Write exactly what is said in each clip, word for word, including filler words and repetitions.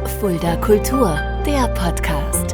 Fulda Kultur, der Podcast.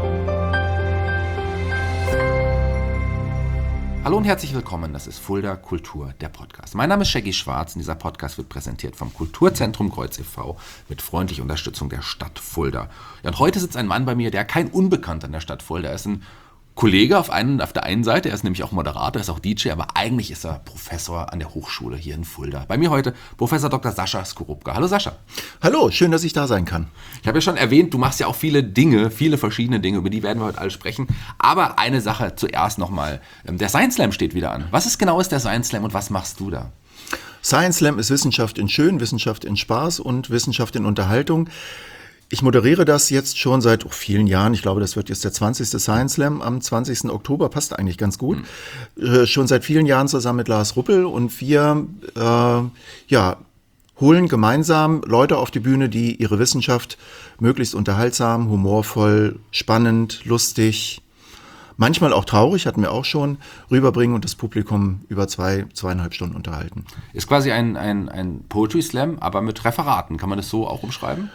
Hallo und herzlich willkommen, das ist Fulda Kultur, der Podcast. Mein Name ist Shaggy Schwarz und dieser Podcast wird präsentiert vom Kulturzentrum Kreuz e V mit freundlicher Unterstützung der Stadt Fulda. Ja, und heute sitzt ein Mann bei mir, der kein Unbekannter in der Stadt Fulda ist, ein Kollege auf, einen, auf der einen Seite, er ist nämlich auch Moderator, er ist auch D J, aber eigentlich ist er Professor an der Hochschule hier in Fulda. Bei mir heute Professor Doktor Sascha Skorupka. Hallo Sascha. Hallo, schön, dass ich da sein kann. Ich habe ja schon erwähnt, du machst ja auch viele Dinge, viele verschiedene Dinge, über die werden wir heute alle sprechen. Aber eine Sache zuerst nochmal, der Science Slam steht wieder an. Was ist genau ist der Science Slam und was machst du da? Science Slam ist Wissenschaft in Schön, Wissenschaft in Spaß und Wissenschaft in Unterhaltung. Ich moderiere das jetzt schon seit oh, vielen Jahren. Ich glaube, das wird jetzt der zwanzigste Science Slam am zwanzigsten Oktober. Passt eigentlich ganz gut. Mhm. Äh, schon seit vielen Jahren zusammen mit Lars Ruppel. Und wir äh, ja, holen gemeinsam Leute auf die Bühne, die ihre Wissenschaft möglichst unterhaltsam, humorvoll, spannend, lustig, manchmal auch traurig, hatten wir auch schon, rüberbringen und das Publikum über zwei, zweieinhalb Stunden unterhalten. Ist quasi ein, ein, ein Poetry Slam, aber mit Referaten. Kann man das so auch umschreiben?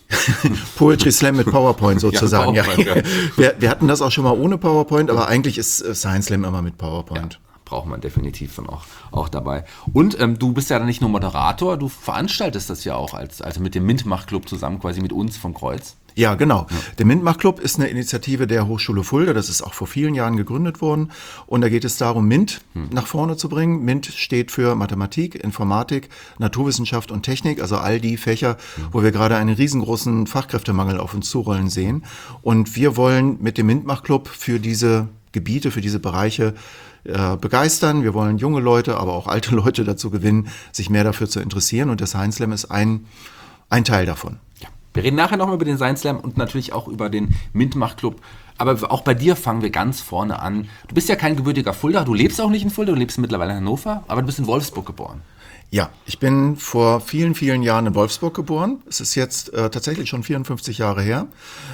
Poetry Slam mit PowerPoint sozusagen. Ja, PowerPoint, ja. Ja. Wir, wir hatten das auch schon mal ohne PowerPoint, aber eigentlich ist Science Slam immer mit PowerPoint. Ja, braucht man definitiv dann auch, auch dabei. Und ähm, du bist ja dann nicht nur Moderator, du veranstaltest das ja auch als, also mit dem Mintmach-Club zusammen, quasi mit uns vom Kreuz. Ja, genau. Ja. Der Mintmach-Club ist eine Initiative der Hochschule Fulda. Das ist auch vor vielen Jahren gegründet worden. Und da geht es darum, MINT hm. nach vorne zu bringen. MINT steht für Mathematik, Informatik, Naturwissenschaft und Technik. Also all die Fächer, hm. wo wir gerade einen riesengroßen Fachkräftemangel auf uns zurollen sehen. Und wir wollen mit dem Mintmach-Club für diese Gebiete, für diese Bereiche äh, begeistern. Wir wollen junge Leute, aber auch alte Leute dazu gewinnen, sich mehr dafür zu interessieren. Und der Science Slam ist ein, ein Teil davon. Ja. Wir reden nachher nochmal über den Science Slam und natürlich auch über den Mintmach-Club. Aber auch bei dir fangen wir ganz vorne an. Du bist ja kein gebürtiger Fulda, du lebst auch nicht in Fulda, du lebst mittlerweile in Hannover, aber du bist in Wolfsburg geboren. Ja, ich bin vor vielen, vielen Jahren in Wolfsburg geboren. Es ist jetzt äh, tatsächlich schon vierundfünfzig Jahre her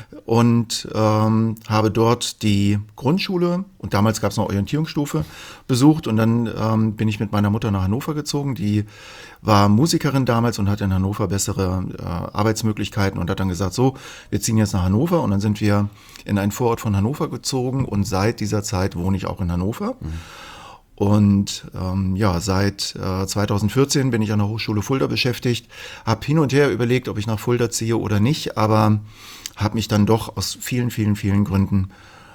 und ähm, habe dort die Grundschule und damals gab es noch Orientierungsstufe besucht und dann ähm, bin ich mit meiner Mutter nach Hannover gezogen. Die war Musikerin damals und hatte in Hannover bessere äh, Arbeitsmöglichkeiten und hat dann gesagt, so, wir ziehen jetzt nach Hannover und dann sind wir in einen Vorort von Hannover gezogen und seit dieser Zeit wohne ich auch in Hannover. Mhm. Und ähm, ja, seit äh, zweitausendvierzehn bin ich an der Hochschule Fulda beschäftigt, habe hin und her überlegt, ob ich nach Fulda ziehe oder nicht, aber habe mich dann doch aus vielen, vielen, vielen Gründen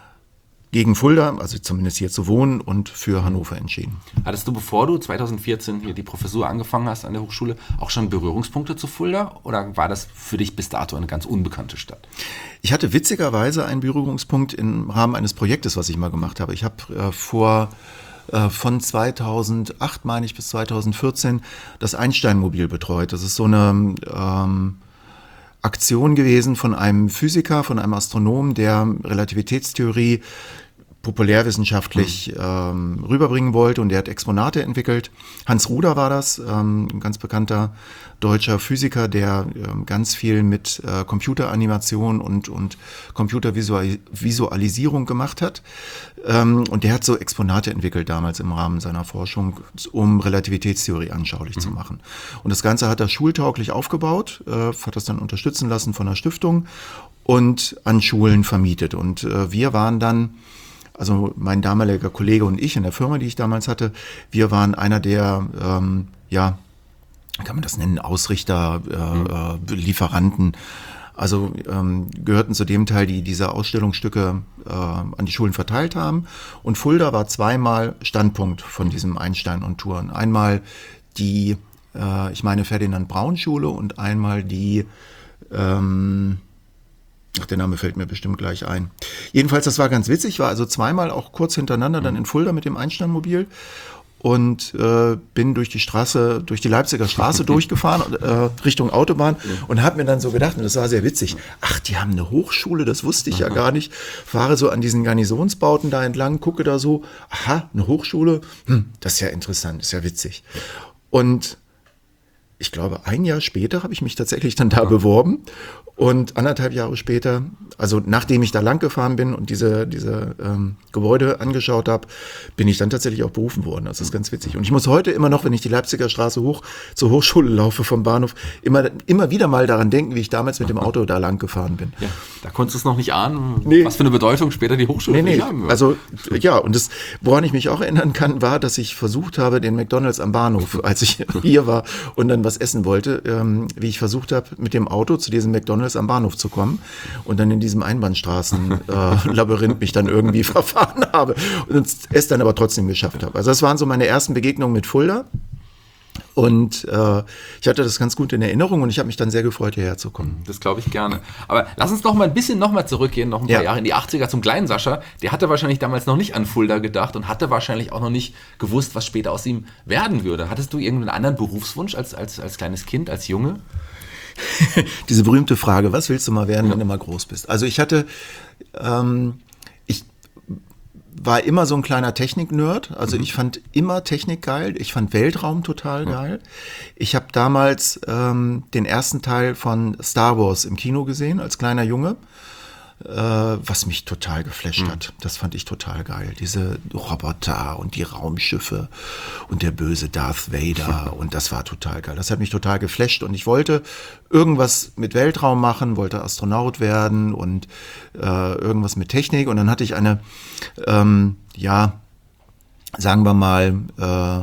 gegen Fulda, also zumindest hier zu wohnen und für Hannover entschieden. Hattest du, bevor du zweitausendvierzehn hier die Professur angefangen hast an der Hochschule, auch schon Berührungspunkte zu Fulda oder war das für dich bis dato eine ganz unbekannte Stadt? Ich hatte witzigerweise einen Berührungspunkt im Rahmen eines Projektes, was ich mal gemacht habe. Ich habe äh, vor von zweitausendacht, meine ich, bis zweitausendvierzehn das Einstein-Mobil betreut. Das ist so eine ähm, Aktion gewesen von einem Physiker, von einem Astronomen, der Relativitätstheorie populärwissenschaftlich ähm, rüberbringen wollte und der hat Exponate entwickelt. Hans Ruder war das, ähm, ein ganz bekannter deutscher Physiker, der ähm, ganz viel mit äh, Computeranimation und, und Computervisualisierung gemacht hat. Ähm, und der hat so Exponate entwickelt damals im Rahmen seiner Forschung, um Relativitätstheorie anschaulich mhm. zu machen. Und das Ganze hat er schultauglich aufgebaut, äh, hat das dann unterstützen lassen von einer Stiftung und an Schulen vermietet. Und äh, wir waren dann Also mein damaliger Kollege und ich in der Firma, die ich damals hatte, wir waren einer der, ähm, ja, kann man das nennen, Ausrichter, äh, äh, Lieferanten. Also ähm, gehörten zu dem Teil, die diese Ausstellungsstücke äh, an die Schulen verteilt haben. Und Fulda war zweimal Standpunkt von diesem Einstein und Touren. Einmal die, äh, ich meine, Ferdinand-Braun-Schule und einmal die, ähm, ach, der Name fällt mir bestimmt gleich ein. Jedenfalls, das war ganz witzig, war also zweimal auch kurz hintereinander dann in Fulda mit dem Einstein-Mobil und äh, bin durch die Straße, durch die Leipziger Straße durchgefahren, äh, Richtung Autobahn und habe mir dann so gedacht, und das war sehr witzig, ach, die haben eine Hochschule, das wusste ich ja gar nicht, fahre so an diesen Garnisonsbauten da entlang, gucke da so, aha, eine Hochschule, hm, das ist ja interessant, das ist ja witzig. Und ich glaube, ein Jahr später habe ich mich tatsächlich dann da beworben. Und anderthalb Jahre später, also nachdem ich da lang gefahren bin und diese, diese ähm, Gebäude angeschaut habe, bin ich dann tatsächlich auch berufen worden. Das ist ganz witzig. Und ich muss heute immer noch, wenn ich die Leipziger Straße hoch zur Hochschule laufe vom Bahnhof, immer, immer wieder mal daran denken, wie ich damals mit dem Auto da lang gefahren bin. Ja, da konntest du es noch nicht ahnen, Nee. was für eine Bedeutung später die Hochschule Nee, nee, haben wird. also ja, und das, woran ich mich auch erinnern kann, war, dass ich versucht habe, den McDonald's am Bahnhof, als ich hier war und dann was essen wollte, ähm, wie ich versucht habe, mit dem Auto zu diesem McDonald's am Bahnhof zu kommen und dann in diesem Einbahnstraßen-Labyrinth äh, mich dann irgendwie verfahren habe und es dann aber trotzdem geschafft habe. Also das waren so meine ersten Begegnungen mit Fulda. Und äh, ich hatte das ganz gut in Erinnerung und ich habe mich dann sehr gefreut, hierher zu kommen. Das glaube ich gerne. Aber lass uns noch mal ein bisschen noch mal zurückgehen, noch ein paar Ja. Jahre in die achtziger zum kleinen Sascha. Der hatte wahrscheinlich damals noch nicht an Fulda gedacht und hatte wahrscheinlich auch noch nicht gewusst, was später aus ihm werden würde. Hattest du irgendeinen anderen Berufswunsch als, als, als kleines Kind, als Junge? Diese berühmte Frage, was willst du mal werden, wenn du mal groß bist? Also ich hatte, ähm, ich war immer so ein kleiner Technik-Nerd. Also ich fand immer Technik geil. Ich fand Weltraum total geil. Ich habe damals ähm, den ersten Teil von Star Wars im Kino gesehen, als kleiner Junge. Äh, was mich total geflasht Mhm. hat. Das fand ich total geil. Diese Roboter und die Raumschiffe und der böse Darth Vader und das war total geil. Das hat mich total geflasht und ich wollte irgendwas mit Weltraum machen, wollte Astronaut werden und äh, irgendwas mit Technik und dann hatte ich eine, ähm, ja, sagen wir mal, äh,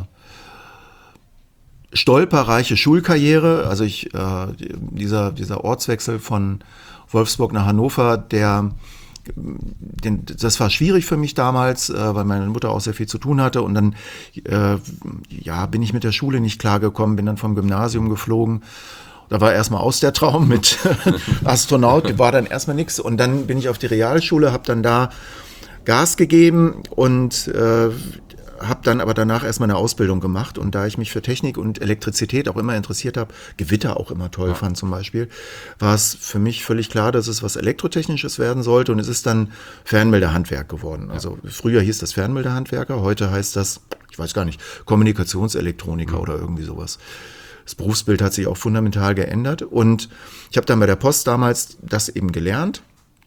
stolperreiche Schulkarriere. Also ich, äh, dieser, dieser Ortswechsel von Wolfsburg nach Hannover, der, den, das war schwierig für mich damals, äh, weil meine Mutter auch sehr viel zu tun hatte und dann äh, ja, bin ich mit der Schule nicht klargekommen, bin dann vom Gymnasium geflogen. Da war erstmal aus der Traum mit Astronaut, war dann erstmal nichts und dann bin ich auf die Realschule, habe dann da Gas gegeben und äh, habe dann aber danach erstmal eine Ausbildung gemacht und da ich mich für Technik und Elektrizität auch immer interessiert habe, Gewitter auch immer toll Ja. fand zum Beispiel, war es für mich völlig klar, dass es was Elektrotechnisches werden sollte und es ist dann Fernmeldehandwerk geworden. Also früher hieß das Fernmeldehandwerker, heute heißt das, ich weiß gar nicht, Kommunikationselektroniker oder irgendwie sowas. Das Berufsbild hat sich auch fundamental geändert und ich habe dann bei der Post damals das eben gelernt,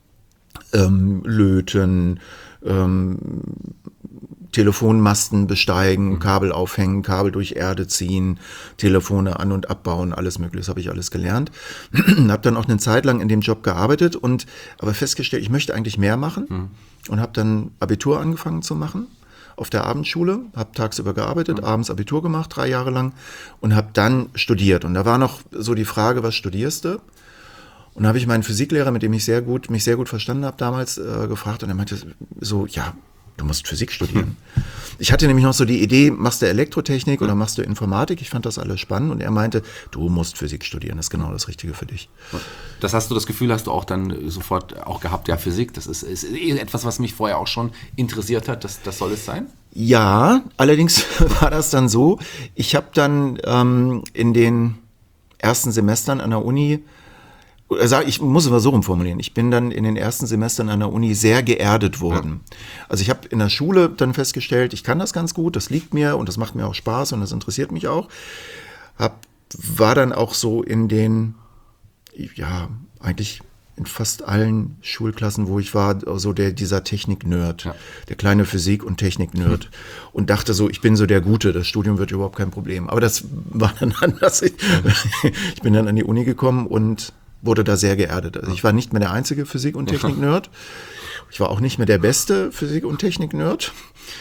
ähm, löten, ähm, Telefonmasten besteigen, Kabel aufhängen, Kabel durch Erde ziehen, Telefone an- und abbauen, alles Mögliche, das habe ich alles gelernt. Habe dann auch eine Zeit lang in dem Job gearbeitet und aber festgestellt, ich möchte eigentlich mehr machen mhm. und habe dann Abitur angefangen zu machen auf der Abendschule, habe tagsüber gearbeitet, mhm. abends Abitur gemacht, drei Jahre lang und habe dann studiert. Und da war noch so die Frage, was studierst du? Und da habe ich meinen Physiklehrer, mit dem ich sehr gut, mich sehr gut verstanden habe damals, äh, gefragt und er meinte so, ja, du musst Physik studieren. Ich hatte nämlich noch so die Idee, machst du Elektrotechnik oder machst du Informatik? Ich fand das alles spannend und er meinte, du musst Physik studieren, das ist genau das Richtige für dich. Das hast du, das Gefühl hast du auch dann sofort auch gehabt, ja, Physik, das ist, ist etwas, was mich vorher auch schon interessiert hat, das, das soll es sein? Ja, allerdings war das dann so, ich habe dann ähm, in den ersten Semestern an der Uni, ich muss es mal so rumformulieren, ich bin dann in den ersten Semestern an der Uni sehr geerdet worden. Ja. Also ich habe in der Schule dann festgestellt, ich kann das ganz gut, das liegt mir und das macht mir auch Spaß und das interessiert mich auch. Hab, war dann auch so in den, ja, eigentlich in fast allen Schulklassen, wo ich war, so der, dieser Technik-Nerd, ja. der kleine Physik- und Technik-Nerd mhm. und dachte so, ich bin so der Gute, das Studium wird überhaupt kein Problem. Aber das war dann anders. Ich, ich bin dann an die Uni gekommen und wurde da sehr geerdet. Also ich war nicht mehr der einzige Physik- und Technik-Nerd. Ich war auch nicht mehr der beste Physik- und Technik-Nerd.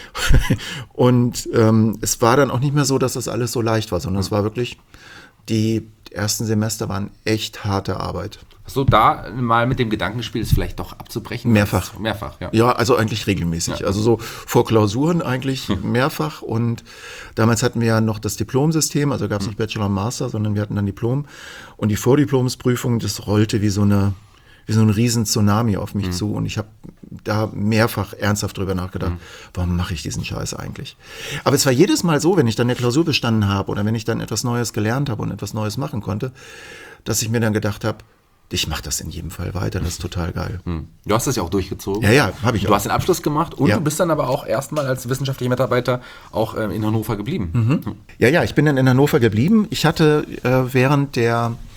Und ähm, es war dann auch nicht mehr so, dass das alles so leicht war, sondern es war wirklich, die ersten Semester waren echt harte Arbeit. Hast du da mal mit dem Gedanken gespielt, es vielleicht doch abzubrechen? Mehrfach. Mehrfach, ja. Ja, also eigentlich regelmäßig. Ja. Also so vor Klausuren eigentlich hm. mehrfach. Und damals hatten wir ja noch das Diplomsystem, also gab es hm. nicht Bachelor und Master, sondern wir hatten dann Diplom. Und die Vordiplomsprüfung, das rollte wie so eine, wie so ein riesen Tsunami auf mich hm. zu. Und ich habe da mehrfach ernsthaft drüber nachgedacht, hm. warum mache ich diesen Scheiß eigentlich? Aber es war jedes Mal so, wenn ich dann eine Klausur bestanden habe oder wenn ich dann etwas Neues gelernt habe und etwas Neues machen konnte, dass ich mir dann gedacht habe, ich mache das in jedem Fall weiter, das ist total geil. Hm. Du hast das ja auch durchgezogen. Ja, ja, habe ich du auch. Du hast den Abschluss gemacht und ja. du bist dann aber auch erstmal als wissenschaftlicher Mitarbeiter auch äh, in Hannover geblieben. Mhm. Ja, ja, ich bin dann in Hannover geblieben. Ich hatte äh, während der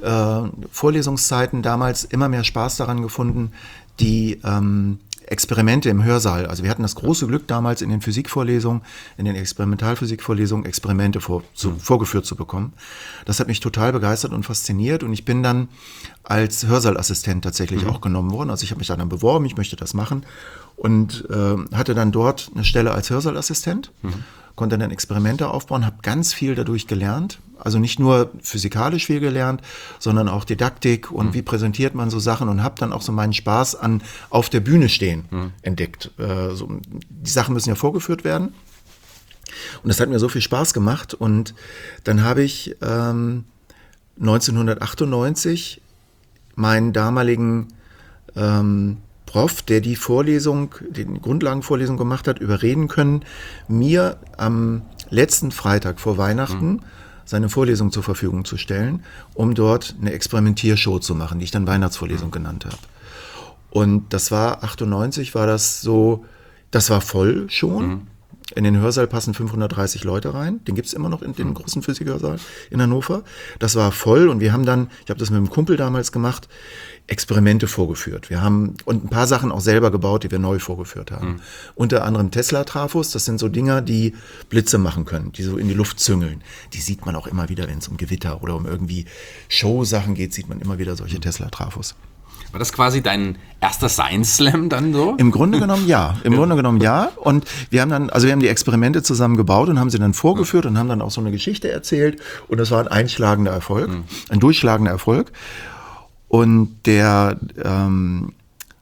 äh, Vorlesungszeiten damals immer mehr Spaß daran gefunden, die ähm, Experimente im Hörsaal. Also wir hatten das große Glück damals in den Physikvorlesungen, in den Experimentalphysikvorlesungen Experimente vor, zu, mhm. vorgeführt zu bekommen. Das hat mich total begeistert und fasziniert und ich bin dann als Hörsaalassistent tatsächlich mhm. auch genommen worden. Also ich habe mich dann beworben, ich möchte das machen und äh, hatte dann dort eine Stelle als Hörsaalassistent. Mhm. Konnte dann Experimente aufbauen, habe ganz viel dadurch gelernt. Also nicht nur physikalisch viel gelernt, sondern auch Didaktik und mhm. wie präsentiert man so Sachen und habe dann auch so meinen Spaß an auf der Bühne stehen mhm. entdeckt. Äh, so, die Sachen müssen ja vorgeführt werden. Und das hat mir so viel Spaß gemacht. Und dann habe ich ähm, neunzehnhundertachtundneunzig meinen damaligen ähm, Prof, der die Vorlesung, die Grundlagenvorlesung gemacht hat, überreden können, mir am letzten Freitag vor Weihnachten mhm. seine Vorlesung zur Verfügung zu stellen, um dort eine Experimentiershow zu machen, die ich dann Weihnachtsvorlesung mhm. genannt habe. Und das war achtundneunzig, war das so, das war voll schon. Mhm. In den Hörsaal passen fünfhundertdreißig Leute rein. Den gibt es immer noch in dem großen Physikhörsaal in Hannover. Das war voll und wir haben dann, ich habe das mit einem Kumpel damals gemacht, Experimente vorgeführt. Wir haben und ein paar Sachen auch selber gebaut, die wir neu vorgeführt haben. Mhm. Unter anderem Tesla-Trafos, das sind so Dinger, die Blitze machen können, die so in die Luft züngeln. Die sieht man auch immer wieder, wenn es um Gewitter oder um irgendwie Show-Sachen geht, sieht man immer wieder solche Tesla-Trafos. War das quasi dein erster Science Slam dann so? Im Grunde genommen ja. Im Grunde genommen ja. Und wir haben dann, also wir haben die Experimente zusammen gebaut und haben sie dann vorgeführt und haben dann auch so eine Geschichte erzählt. Und das war ein einschlagender Erfolg, mhm. ein durchschlagender Erfolg. Und der ähm,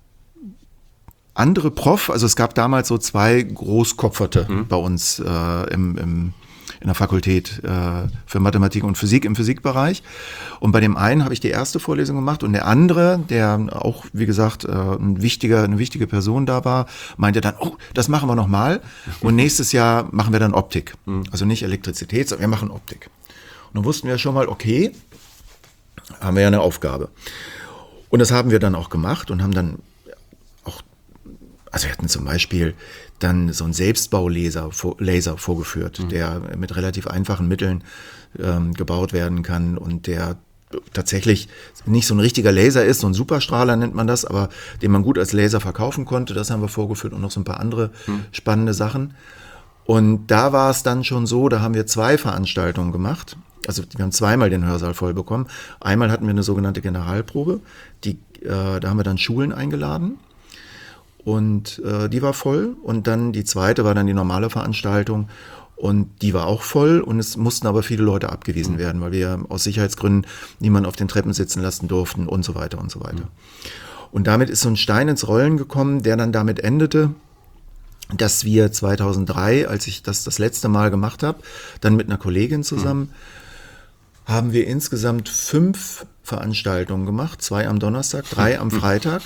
andere Prof, also es gab damals so zwei Großkopferte mhm. bei uns äh, im, im in der Fakultät äh, für Mathematik und Physik im Physikbereich. Und bei dem einen habe ich die erste Vorlesung gemacht und der andere, der auch, wie gesagt, äh, ein wichtiger, eine wichtige Person da war, meinte dann, oh, das machen wir nochmal. Und nächstes Jahr machen wir dann Optik. Also nicht Elektrizität, sondern wir machen Optik. Und dann wussten wir schon mal, okay, haben wir ja eine Aufgabe. Und das haben wir dann auch gemacht und haben dann auch, also wir hatten zum Beispiel dann so einen Selbstbaulaser Laser vorgeführt, mhm. der mit relativ einfachen Mitteln ähm, gebaut werden kann und der tatsächlich nicht so ein richtiger Laser ist, so ein Superstrahler nennt man das, aber den man gut als Laser verkaufen konnte. Das haben wir vorgeführt und noch so ein paar andere mhm. spannende Sachen. Und da war es dann schon so, da haben wir zwei Veranstaltungen gemacht. Also wir haben zweimal den Hörsaal voll bekommen. Einmal hatten wir eine sogenannte Generalprobe, die, äh, da haben wir dann Schulen eingeladen. Und äh, die war voll und dann die zweite war dann die normale Veranstaltung und die war auch voll und es mussten aber viele Leute abgewiesen mhm. werden, weil wir aus Sicherheitsgründen niemanden auf den Treppen sitzen lassen durften und so weiter und so weiter. Mhm. Und damit ist so ein Stein ins Rollen gekommen, der dann damit endete, dass wir zweitausenddrei, als ich das das letzte Mal gemacht habe, dann mit einer Kollegin zusammen, mhm. haben wir insgesamt fünf Veranstaltungen gemacht, zwei am Donnerstag, drei am Freitag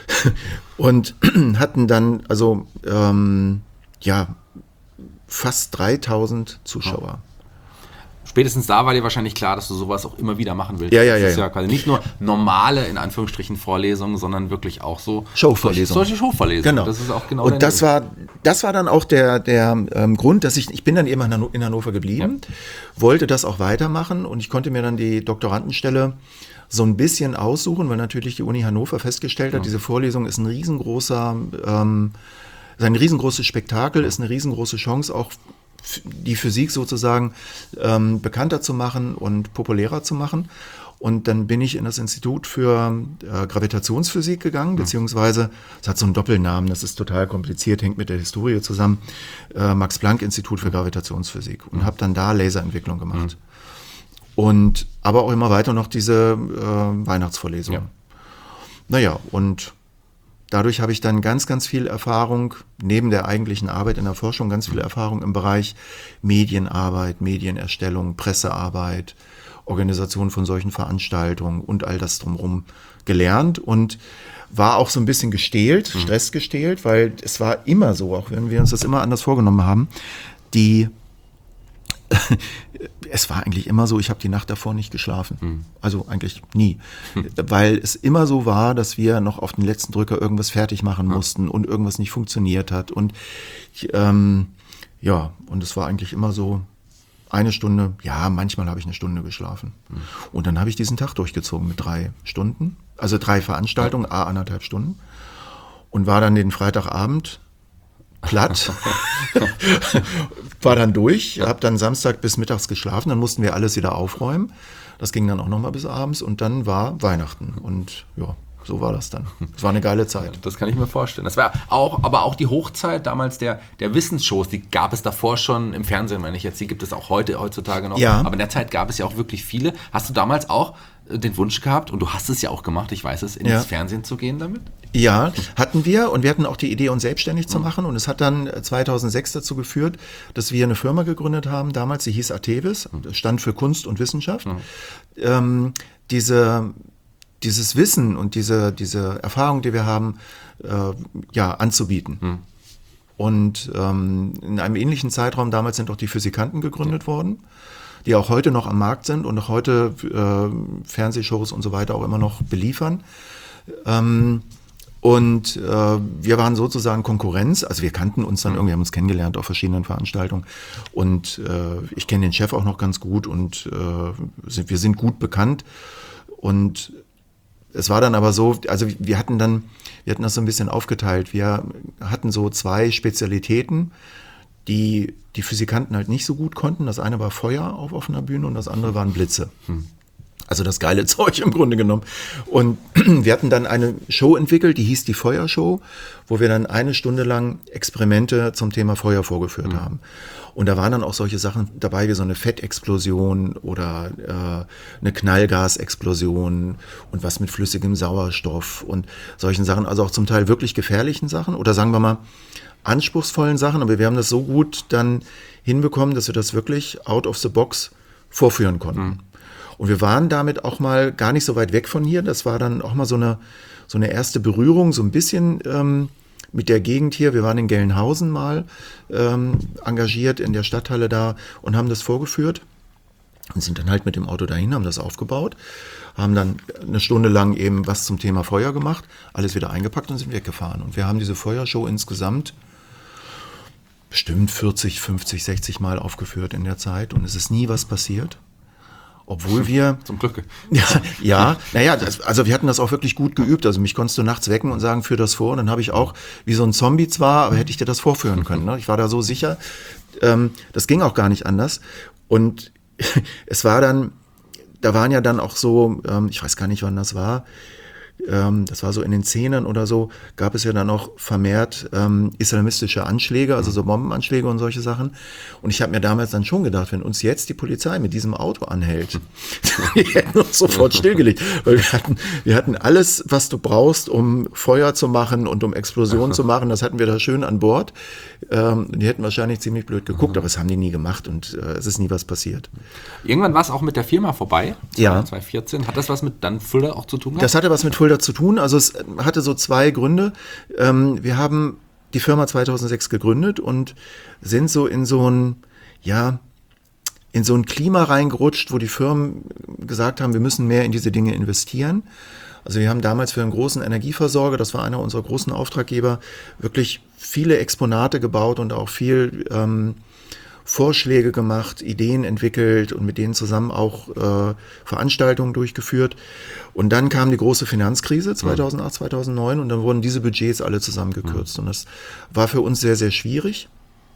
und hatten dann also ähm, ja fast dreitausend Zuschauer. Spätestens da war dir wahrscheinlich klar, dass du sowas auch immer wieder machen willst. Ja, ja, das ja. ist ja quasi nicht nur normale, in Anführungsstrichen, Vorlesungen, sondern wirklich auch so Showvorlesungen. Solche Showvorlesungen. Genau. Das ist auch genau Und das war, das war dann auch der, der ähm, Grund, dass ich, ich bin dann eben in Hannover geblieben, ja. wollte das auch weitermachen und ich konnte mir dann die Doktorandenstelle so ein bisschen aussuchen, weil natürlich die Uni Hannover festgestellt hat, ja. diese Vorlesung ist ein riesengroßer, ähm, ist ein riesengroßes Spektakel, ist eine riesengroße Chance, auch die Physik sozusagen ähm, bekannter zu machen und populärer zu machen. Und dann bin ich in das Institut für äh, Gravitationsphysik gegangen, beziehungsweise, es hat so einen Doppelnamen, das ist total kompliziert, hängt mit der Historie zusammen, äh, Max-Planck-Institut für Gravitationsphysik und habe dann da Laserentwicklung gemacht. Mhm. Und aber auch immer weiter noch diese äh, Weihnachtsvorlesung. Ja. Naja, und dadurch habe ich dann ganz, ganz viel Erfahrung, neben der eigentlichen Arbeit in der Forschung, ganz viel Erfahrung im Bereich Medienarbeit, Medienerstellung, Pressearbeit, Organisation von solchen Veranstaltungen und all das drumherum gelernt und war auch so ein bisschen gestählt, mhm. stressgestählt, weil es war immer so, auch wenn wir uns das immer anders vorgenommen haben, die es war eigentlich immer so, ich habe die Nacht davor nicht geschlafen. Mhm. Also eigentlich nie. Mhm. Weil es immer so war, dass wir noch auf den letzten Drücker irgendwas fertig machen mhm. mussten und irgendwas nicht funktioniert hat. Und ähm, ja, und es war eigentlich immer so, eine Stunde, ja, manchmal habe ich eine Stunde geschlafen. Mhm. Und dann habe ich diesen Tag durchgezogen mit drei Stunden, also drei Veranstaltungen, ja. a anderthalb Stunden. Und war dann den Freitagabend platt, war dann durch, habe dann Samstag bis mittags geschlafen, dann mussten wir alles wieder aufräumen. Das ging dann auch nochmal bis abends und dann war Weihnachten und ja, so war das dann. Es war eine geile Zeit. Das kann ich mir vorstellen. Das war auch, aber auch die Hochzeit damals der, der Wissensshows, die gab es davor schon im Fernsehen, meine ich jetzt, die gibt es auch heute, heutzutage noch. Ja. Aber in der Zeit gab es ja auch wirklich viele. Hast du damals auch den Wunsch gehabt, und du hast es ja auch gemacht, ich weiß es, ins ja. Fernsehen zu gehen damit? Ja, hatten wir und wir hatten auch die Idee, uns selbstständig zu machen und es hat dann zweitausendsechs dazu geführt, dass wir eine Firma gegründet haben, damals, die hieß Atevis, stand für Kunst und Wissenschaft. Mhm. Ähm, diese, dieses Wissen und diese, diese Erfahrung, die wir haben, äh, ja, anzubieten. Mhm. Und ähm, in einem ähnlichen Zeitraum damals sind auch die Physikanten gegründet ja. worden, die auch heute noch am Markt sind und auch heute äh, Fernsehshows und so weiter auch immer noch beliefern. Ähm, und äh, wir waren sozusagen Konkurrenz, also wir kannten uns dann irgendwie, haben uns kennengelernt auf verschiedenen Veranstaltungen und äh, ich kenne den Chef auch noch ganz gut und äh, sind, wir sind gut bekannt und es war dann aber so, also wir hatten dann, wir hatten das so ein bisschen aufgeteilt, wir hatten so zwei Spezialitäten, die die Physikanten halt nicht so gut konnten. Das eine war Feuer auf offener Bühne und das andere waren Blitze. Hm. Also das geile Zeug im Grunde genommen. Und wir hatten dann eine Show entwickelt, die hieß die Feuershow, wo wir dann eine Stunde lang Experimente zum Thema Feuer vorgeführt hm. haben. Und da waren dann auch solche Sachen dabei wie so eine Fettexplosion oder äh, eine Knallgasexplosion und was mit flüssigem Sauerstoff und solchen Sachen. Also auch zum Teil wirklich gefährlichen Sachen oder sagen wir mal anspruchsvollen Sachen, aber wir haben das so gut dann hinbekommen, dass wir das wirklich out of the box vorführen konnten. Mhm. Und wir waren damit auch mal gar nicht so weit weg von hier. Das war dann auch mal so eine, so eine erste Berührung, so ein bisschen ähm, mit der Gegend hier. Wir waren in Gelnhausen mal ähm, engagiert in der Stadthalle da und haben das vorgeführt und sind dann halt mit dem Auto dahin, haben das aufgebaut, haben dann eine Stunde lang eben was zum Thema Feuer gemacht, alles wieder eingepackt und sind weggefahren. Und wir haben diese Feuershow insgesamt bestimmt vierzig, fünfzig, sechzig Mal aufgeführt in der Zeit und es ist nie was passiert. Obwohl wir... Zum Glück. Ja, ja naja, das, also wir hatten das auch wirklich gut geübt. Also mich konntest du nachts wecken und sagen, führ das vor. Und dann habe ich auch, wie so ein Zombie zwar, aber hätte ich dir das vorführen können. Ne? Ich war da so sicher. Ähm, das ging auch gar nicht anders. Und es war dann, da waren ja dann auch so, ähm, ich weiß gar nicht, wann das war, ähm, das war so in den Zehnern oder so, gab es ja dann auch vermehrt ähm, islamistische Anschläge, also so Bombenanschläge und solche Sachen. Und ich habe mir damals dann schon gedacht, wenn uns jetzt die Polizei mit diesem Auto anhält, die hätten uns sofort stillgelegt. Weil wir hatten, wir hatten alles, was du brauchst, um Feuer zu machen und um Explosionen zu machen, das hatten wir da schön an Bord. Ähm, die hätten wahrscheinlich ziemlich blöd geguckt, aber das haben die nie gemacht und äh, es ist nie was passiert. Irgendwann war es auch mit der Firma vorbei, ja. zwanzig vierzehn. Hat das was mit dann Fulda auch zu tun gehabt? Das hatte was mit Fulda zu tun. Also es hatte so zwei Gründe. Ähm, wir haben die Firma zweitausendsechs gegründet und sind so in so ein, ja, in so ein Klima reingerutscht, wo die Firmen gesagt haben, wir müssen mehr in diese Dinge investieren. Also wir haben damals für einen großen Energieversorger, das war einer unserer großen Auftraggeber, wirklich viele Exponate gebaut und auch viel ähm, Vorschläge gemacht, Ideen entwickelt und mit denen zusammen auch äh, Veranstaltungen durchgeführt. Und dann kam die große Finanzkrise zweitausendacht, zweitausendneun und dann wurden diese Budgets alle zusammengekürzt. Mhm. Und das war für uns sehr, sehr schwierig,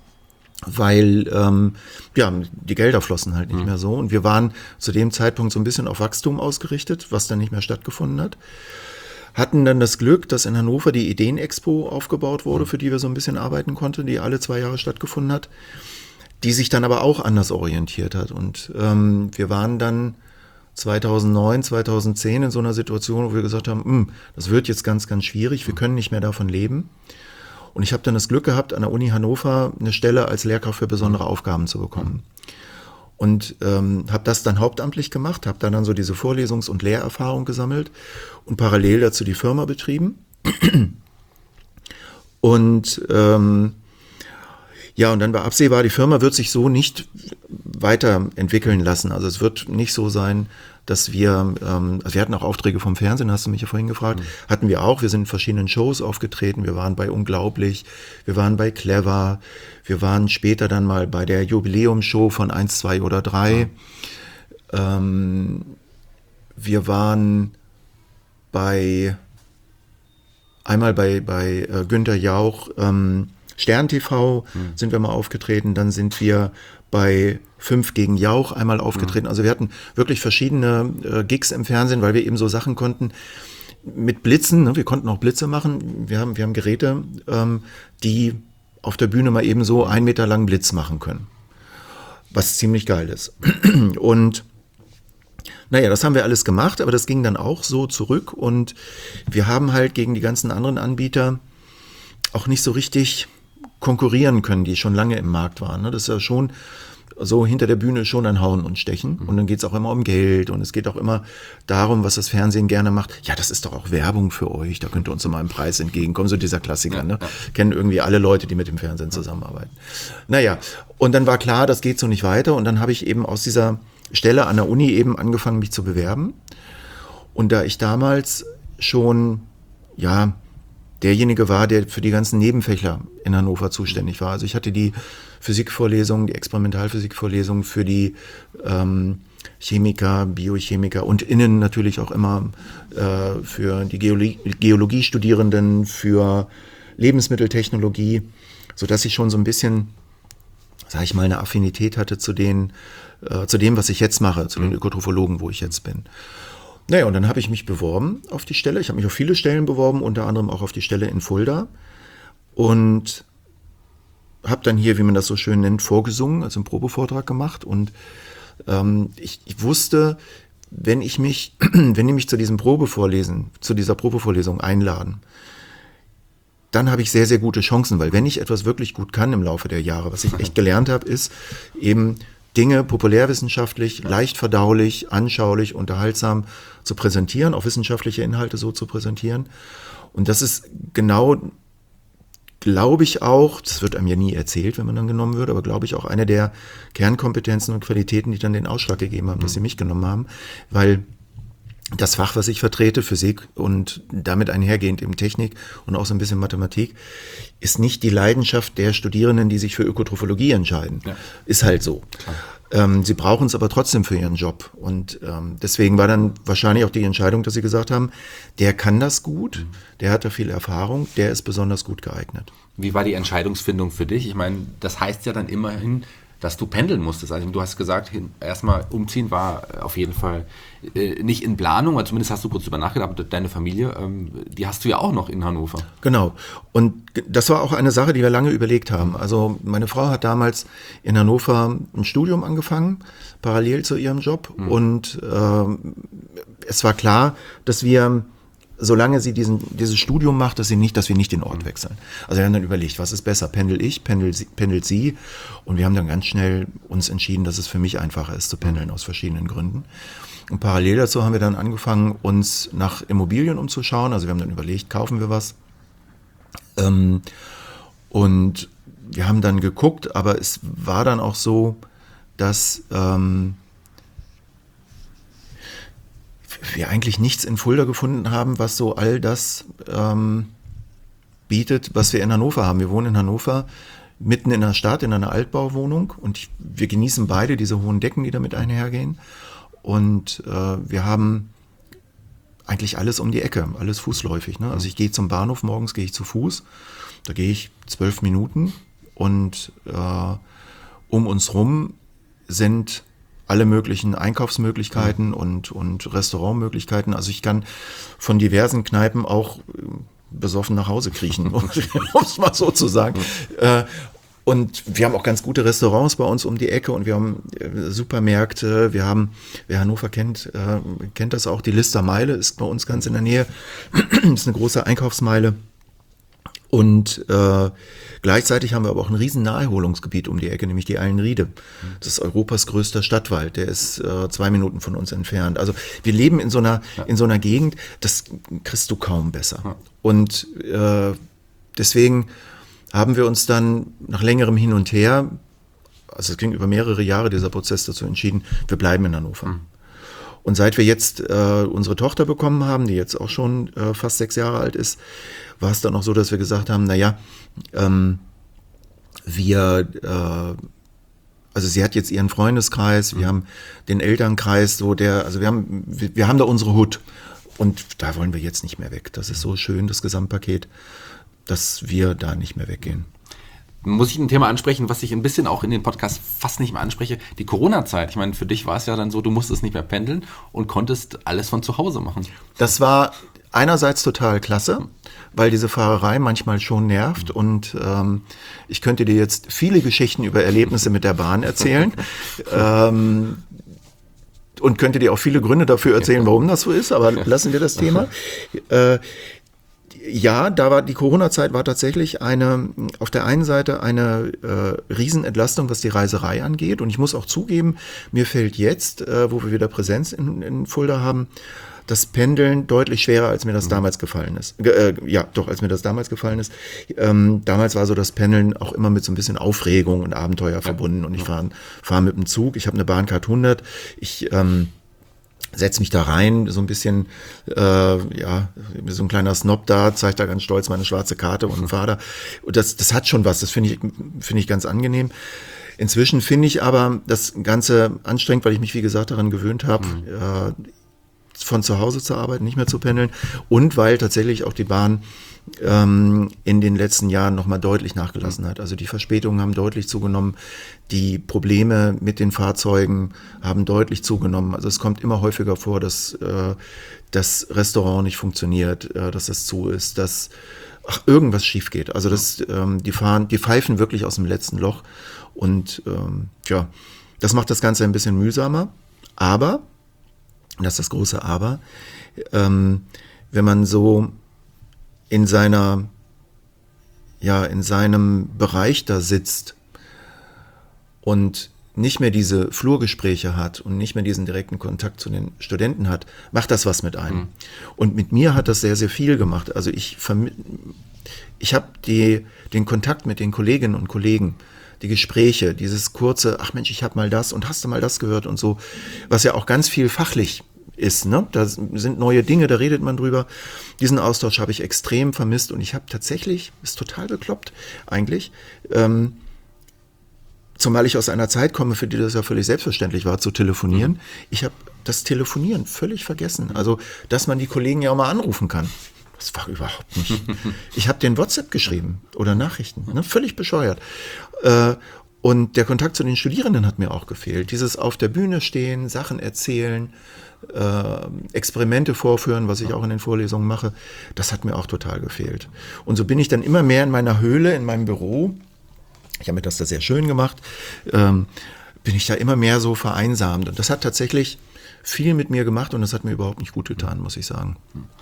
weil ähm, ja, die Gelder flossen halt nicht mhm. mehr so. Und wir waren zu dem Zeitpunkt so ein bisschen auf Wachstum ausgerichtet, was dann nicht mehr stattgefunden hat. Hatten dann das Glück, dass in Hannover die Ideen-Expo aufgebaut wurde, mhm. für die wir so ein bisschen arbeiten konnten, die alle zwei Jahre stattgefunden hat, die sich dann aber auch anders orientiert hat. Und ähm, wir waren dann zweitausendneun, zweitausendzehn in so einer Situation, wo wir gesagt haben, das wird jetzt ganz, ganz schwierig, wir können nicht mehr davon leben. Und ich habe dann das Glück gehabt, an der Uni Hannover eine Stelle als Lehrkraft für besondere Aufgaben zu bekommen. Und ähm, habe das dann hauptamtlich gemacht, habe dann, dann so diese Vorlesungs- und Lehrerfahrung gesammelt und parallel dazu die Firma betrieben. Und ähm, ja, und dann war absehbar, die Firma wird sich so nicht weiterentwickeln lassen. Also es wird nicht so sein, dass wir, ähm, also wir hatten auch Aufträge vom Fernsehen, hast du mich ja vorhin gefragt, mhm. hatten wir auch. Wir sind in verschiedenen Shows aufgetreten. Wir waren bei Unglaublich, wir waren bei Clever, wir waren später dann mal bei der Jubiläumsshow von eins, zwei oder drei. Mhm. Ähm, wir waren bei, einmal bei, bei äh, Günther Jauch, ähm, Stern T V mhm. sind wir mal aufgetreten, dann sind wir bei fünf gegen Jauch einmal aufgetreten. Mhm. Also wir hatten wirklich verschiedene äh, Gigs im Fernsehen, weil wir eben so Sachen konnten mit Blitzen, ne? Wir konnten auch Blitze machen. Wir haben, wir haben Geräte, ähm, die auf der Bühne mal eben so einen Meter lang Blitz machen können. Was ziemlich geil ist. Und naja, das haben wir alles gemacht, aber das ging dann auch so zurück und wir haben halt gegen die ganzen anderen Anbieter auch nicht so richtig konkurrieren können, die schon lange im Markt waren. Das ist ja schon so hinter der Bühne schon ein Hauen und Stechen. Und dann geht es auch immer um Geld und es geht auch immer darum, was das Fernsehen gerne macht. Ja, das ist doch auch Werbung für euch, da könnt ihr uns mal einen Preis entgegenkommen. So dieser Klassiker, ja, ne? Ja. Kennen irgendwie alle Leute, die mit dem Fernsehen zusammenarbeiten. Naja, und dann war klar, das geht so nicht weiter. Und dann habe ich eben aus dieser Stelle an der Uni eben angefangen, mich zu bewerben. Und da ich damals schon, ja, derjenige war, der für die ganzen Nebenfächer in Hannover zuständig war. Also ich hatte die Physikvorlesung, die Experimentalphysikvorlesung für die ähm, Chemiker, Biochemiker und innen natürlich auch immer äh, für die Geologie, Geologiestudierenden, für Lebensmitteltechnologie, sodass ich schon so ein bisschen, sag ich mal, eine Affinität hatte zu, den, äh, zu dem, was ich jetzt mache, zu den Ökotrophologen, wo ich jetzt bin. Naja, und dann habe ich mich beworben auf die Stelle. Ich habe mich auf viele Stellen beworben, unter anderem auch auf die Stelle in Fulda. Und habe dann hier, wie man das so schön nennt, vorgesungen, also einen Probevortrag gemacht. Und ähm, ich, ich wusste, wenn ich mich, wenn die mich zu diesem Probevorlesen, zu dieser Probevorlesung einladen, dann habe ich sehr, sehr gute Chancen. Weil wenn ich etwas wirklich gut kann im Laufe der Jahre, was ich echt gelernt habe, ist eben Dinge populärwissenschaftlich, leicht verdaulich, anschaulich, unterhaltsam zu präsentieren, auch wissenschaftliche Inhalte so zu präsentieren. Und das ist genau, glaube ich auch, das wird einem ja nie erzählt, wenn man dann genommen wird, aber glaube ich auch eine der Kernkompetenzen und Qualitäten, die dann den Ausschlag gegeben haben, dass sie mich genommen haben, weil das Fach, was ich vertrete, Physik und damit einhergehend eben Technik und auch so ein bisschen Mathematik, ist nicht die Leidenschaft der Studierenden, die sich für Ökotrophologie entscheiden. Ja. Ist halt so. Ähm, sie brauchen es aber trotzdem für ihren Job. Und ähm, deswegen war dann wahrscheinlich auch die Entscheidung, dass sie gesagt haben, der kann das gut, mhm. der hat da viel Erfahrung, der ist besonders gut geeignet. Wie war die Entscheidungsfindung für dich? Ich meine, das heißt ja dann immerhin, dass du pendeln musstest. Also du hast gesagt, erstmal umziehen war auf jeden Fall äh, nicht in Planung, oder zumindest hast du kurz drüber nachgedacht, aber deine Familie, ähm, die hast du ja auch noch in Hannover. Genau. Und das war auch eine Sache, die wir lange überlegt haben. Also meine Frau hat damals in Hannover ein Studium angefangen, parallel zu ihrem Job. Mhm. Und äh, es war klar, dass wir, solange sie diesen, dieses Studium macht, dass sie nicht, dass wir nicht den Ort wechseln. Also wir haben dann überlegt, was ist besser, pendel ich, pendel sie, pendelt sie, und wir haben dann ganz schnell uns entschieden, dass es für mich einfacher ist zu pendeln, aus verschiedenen Gründen. Und parallel dazu haben wir dann angefangen, uns nach Immobilien umzuschauen. Also wir haben dann überlegt, kaufen wir was? Ähm, und wir haben dann geguckt, aber es war dann auch so, dass ähm, wir eigentlich nichts in Fulda gefunden haben, was so all das ähm, bietet, was wir in Hannover haben. Wir wohnen in Hannover, mitten in der Stadt, in einer Altbauwohnung, und ich, wir genießen beide diese hohen Decken, die damit einhergehen. Und äh, wir haben eigentlich alles um die Ecke, alles fußläufig. Ne? Also ich gehe zum Bahnhof, morgens gehe ich zu Fuß, da gehe ich zwölf Minuten, und äh, um uns rum sind alle möglichen Einkaufsmöglichkeiten mhm. und, und Restaurantmöglichkeiten. Also ich kann von diversen Kneipen auch besoffen nach Hause kriechen, um es mal so zu sagen. Mhm. Äh, und wir haben auch ganz gute Restaurants bei uns um die Ecke, und wir haben äh, Supermärkte. Wir haben, wer Hannover kennt, äh, kennt das auch, die Lister Meile ist bei uns ganz in der Nähe. Das ist eine große Einkaufsmeile. Und äh, gleichzeitig haben wir aber auch ein riesen Naherholungsgebiet um die Ecke, nämlich die Eilenriede. Das ist Europas größter Stadtwald, der ist äh, zwei Minuten von uns entfernt. Also wir leben in so einer, ja. in so einer Gegend, das kriegst du kaum besser. Ja. Und äh, deswegen haben wir uns dann nach längerem Hin und Her, also es ging über mehrere Jahre, dieser Prozess dazu entschieden, wir bleiben in Hannover. Mhm. Und seit wir jetzt äh, unsere Tochter bekommen haben, die jetzt auch schon äh, fast sechs Jahre alt ist, war es dann auch so, dass wir gesagt haben, naja, ähm, wir, äh, also sie hat jetzt ihren Freundeskreis, wir haben den Elternkreis, so der, also wir haben, wir, wir haben da unsere Hut und da wollen wir jetzt nicht mehr weg. Das ist so schön, das Gesamtpaket, dass wir da nicht mehr weggehen. Muss ich ein Thema ansprechen, was ich ein bisschen auch in den Podcast fast nicht mehr anspreche, die Corona-Zeit. Ich meine, für dich war es ja dann so, du musstest nicht mehr pendeln und konntest alles von zu Hause machen. Das war einerseits total klasse, weil diese Fahrerei manchmal schon nervt und ähm, ich könnte dir jetzt viele Geschichten über Erlebnisse mit der Bahn erzählen ähm, und könnte dir auch viele Gründe dafür erzählen, warum das so ist, aber lassen wir das Thema. Äh, Ja, da war die Corona-Zeit war tatsächlich eine, auf der einen Seite eine äh, Riesenentlastung, was die Reiserei angeht. Und ich muss auch zugeben, mir fällt jetzt, äh, wo wir wieder Präsenz in, in Fulda haben, das Pendeln deutlich schwerer, als mir das mhm. damals gefallen ist. Äh, ja, doch, als mir das damals gefallen ist. Ähm, damals war so das Pendeln auch immer mit so ein bisschen Aufregung und Abenteuer ja. verbunden. Und ich fahre fahr mit dem Zug, ich habe eine Bahncard hundert, ich ähm, setz mich da rein, so ein bisschen, äh, ja, so ein kleiner Snob da, zeigt da ganz stolz meine schwarze Karte und einen Fahrer. Und das, das hat schon was, das finde ich, finde ich ganz angenehm. Inzwischen finde ich aber das Ganze anstrengend, weil ich mich, wie gesagt, daran gewöhnt habe, mhm. äh, von zu Hause zu arbeiten, nicht mehr zu pendeln und weil tatsächlich auch die Bahn ähm, in den letzten Jahren nochmal deutlich nachgelassen hat. Also die Verspätungen haben deutlich zugenommen, die Probleme mit den Fahrzeugen haben deutlich zugenommen. Also es kommt immer häufiger vor, dass äh, das Restaurant nicht funktioniert, äh, dass das zu ist, dass ach, irgendwas schief geht. Also das, ähm, die fahren, die pfeifen wirklich aus dem letzten Loch und ähm, ja, das macht das Ganze ein bisschen mühsamer, aber und das ist das große Aber, ähm, wenn man so in seiner, ja, in seinem Bereich da sitzt und nicht mehr diese Flurgespräche hat und nicht mehr diesen direkten Kontakt zu den Studenten hat, macht das was mit einem. Mhm. Und mit mir hat das sehr, sehr viel gemacht. Also ich, vermi- ich habe die, den Kontakt mit den Kolleginnen und Kollegen, die Gespräche, dieses kurze, ach Mensch, ich habe mal das und hast du mal das gehört und so, was ja auch ganz viel fachlich ist, ne? Da sind neue Dinge, da redet man drüber. Diesen Austausch habe ich extrem vermisst und ich habe tatsächlich, ist total bekloppt eigentlich, ähm, zumal ich aus einer Zeit komme, für die das ja völlig selbstverständlich war, zu telefonieren. Mhm. Ich habe das Telefonieren völlig vergessen. Also, dass man die Kollegen ja auch mal anrufen kann. Das war überhaupt nicht. Ich habe den WhatsApp geschrieben oder Nachrichten, ne? Völlig bescheuert. Äh, und der Kontakt zu den Studierenden hat mir auch gefehlt. Dieses auf der Bühne stehen, Sachen erzählen, äh, Experimente vorführen, was ich auch in den Vorlesungen mache, das hat mir auch total gefehlt. Und so bin ich dann immer mehr in meiner Höhle, in meinem Büro. Ich habe mir das da sehr schön gemacht. Ähm, bin ich da immer mehr so vereinsamt. Und das hat tatsächlich viel mit mir gemacht und das hat mir überhaupt nicht gut getan, muss ich sagen.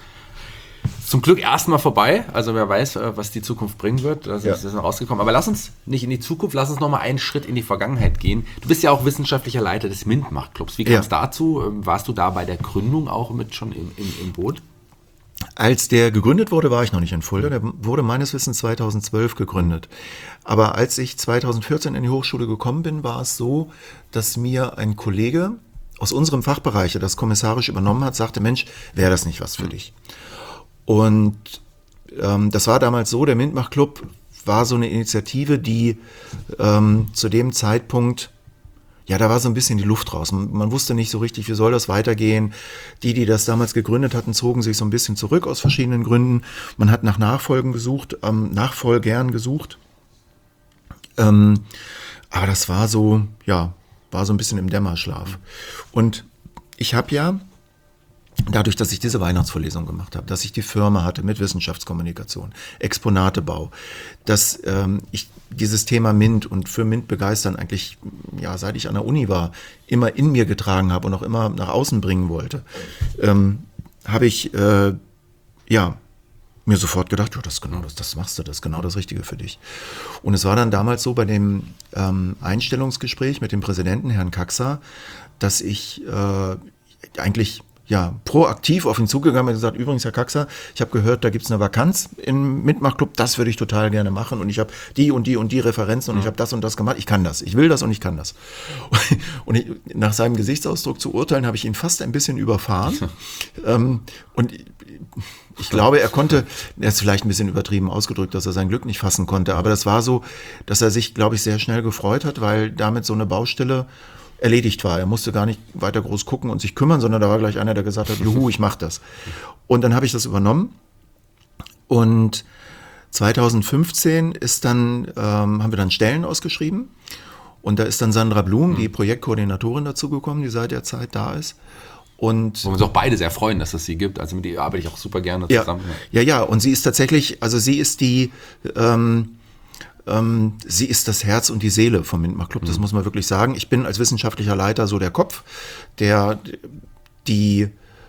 Zum Glück erstmal vorbei, also wer weiß, was die Zukunft bringen wird, da ja. ist das noch rausgekommen. Aber lass uns nicht in die Zukunft, lass uns nochmal einen Schritt in die Vergangenheit gehen. Du bist ja auch wissenschaftlicher Leiter des MINT-Macht-Clubs. Wie kam es ja. dazu? Warst du da bei der Gründung auch mit schon im, im, im Boot? Als der gegründet wurde, war ich noch nicht in Fulda. Der wurde meines Wissens zweitausendzwölf gegründet. Aber als ich zweitausendvierzehn in die Hochschule gekommen bin, war es so, dass mir ein Kollege aus unserem Fachbereich, der das kommissarisch übernommen hat, sagte, Mensch, wäre das nicht was für dich? Und ähm, das war damals so, der MINT-Macht-Club war so eine Initiative, die ähm, zu dem Zeitpunkt, ja, da war so ein bisschen die Luft raus. Man, man wusste nicht so richtig, wie soll das weitergehen. Die, die das damals gegründet hatten, zogen sich so ein bisschen zurück aus verschiedenen Gründen. Man hat nach Nachfolgen gesucht, ähm, Nachfolgern gesucht. Ähm, aber das war so, ja, war so ein bisschen im Dämmerschlaf. Und ich habe ja, dadurch, dass ich diese Weihnachtsvorlesung gemacht habe, dass ich die Firma hatte mit Wissenschaftskommunikation, Exponatebau, dass ähm, ich dieses Thema MINT und für MINT begeistern eigentlich, ja, seit ich an der Uni war, immer in mir getragen habe und auch immer nach außen bringen wollte, ähm, habe ich, äh, ja, mir sofort gedacht, ja, das genau das, das machst du, das ist genau das Richtige für dich. Und es war dann damals so bei dem ähm, Einstellungsgespräch mit dem Präsidenten, Herrn Kaxa, dass ich äh, eigentlich ja, proaktiv auf ihn zugegangen und gesagt, übrigens, Herr Kaxer, ich habe gehört, da gibt es eine Vakanz im Mitmachclub, das würde ich total gerne machen und ich habe die und die und die Referenzen und mhm. ich habe das und das gemacht, ich kann das, ich will das und ich kann das. Und ich, nach seinem Gesichtsausdruck zu urteilen, habe ich ihn fast ein bisschen überfahren. ähm, und ich glaube, er konnte, er ist vielleicht ein bisschen übertrieben ausgedrückt, dass er sein Glück nicht fassen konnte, aber das war so, dass er sich, glaube ich, sehr schnell gefreut hat, weil damit so eine Baustelle erledigt war. Er musste gar nicht weiter groß gucken und sich kümmern, sondern da war gleich einer, der gesagt hat, juhu, ich mach das. Und dann habe ich das übernommen und zwanzig fünfzehn ist dann, ähm, haben wir dann Stellen ausgeschrieben und da ist dann Sandra Blum, die Projektkoordinatorin, dazugekommen, die seit der Zeit da ist. Und wo wir uns auch beide sehr freuen, dass es sie gibt. Also mit ihr arbeite ich auch super gerne zusammen. Ja, ja, ja. Und sie ist tatsächlich, also sie ist die, ähm, ähm, sie ist das Herz und die Seele vom Mitmachclub. Das mhm. muss man wirklich sagen. Ich bin als wissenschaftlicher Leiter so der Kopf, der die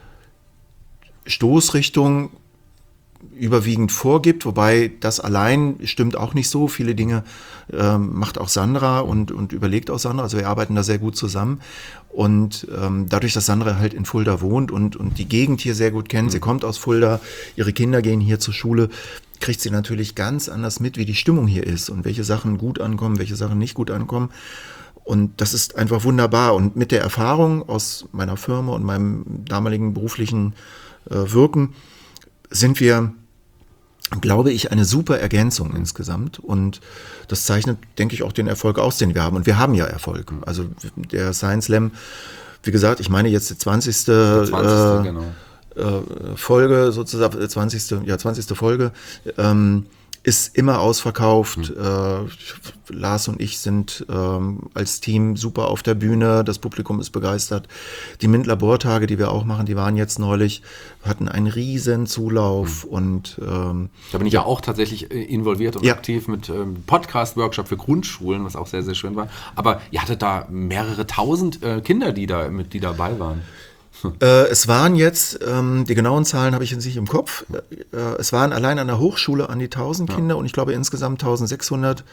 Stoßrichtung überwiegend vorgibt, wobei das allein stimmt auch nicht so. Viele Dinge ähm, macht auch Sandra und, und überlegt auch Sandra. Also wir arbeiten da sehr gut zusammen. Und ähm, dadurch, dass Sandra halt in Fulda wohnt und, und die Gegend hier sehr gut kennt, mhm. sie kommt aus Fulda, ihre Kinder gehen hier zur Schule, kriegt sie natürlich ganz anders mit, wie die Stimmung hier ist und welche Sachen gut ankommen, welche Sachen nicht gut ankommen. Und das ist einfach wunderbar. Und mit der Erfahrung aus meiner Firma und meinem damaligen beruflichen äh, Wirken sind wir, glaube ich, eine super Ergänzung insgesamt. Und das zeichnet, denke ich, auch den Erfolg aus, den wir haben. Und wir haben ja Erfolg. Also der Science Slam, wie gesagt, ich meine jetzt die zwanzigste. zwanzigste Äh, genau. äh, Folge, sozusagen, zwanzigste. Ja, zwanzigste Folge, ähm, ist immer ausverkauft. Mhm. Äh, Lars und ich sind ähm, als Team super auf der Bühne. Das Publikum ist begeistert. Die MINT-Labortage, die wir auch machen, die waren jetzt neulich, hatten einen riesen Zulauf. Mhm. Und ähm, da bin ich ja auch tatsächlich involviert und ja. aktiv mit ähm, Podcast-Workshop für Grundschulen, was auch sehr, sehr schön war. Aber ihr hattet da mehrere tausend äh, Kinder, die da mit, die dabei waren. Äh, es waren jetzt, ähm, die genauen Zahlen habe ich jetzt nicht im Kopf, äh, es waren allein an der Hochschule an die tausend ja. Kinder und ich glaube insgesamt eintausendsechshundert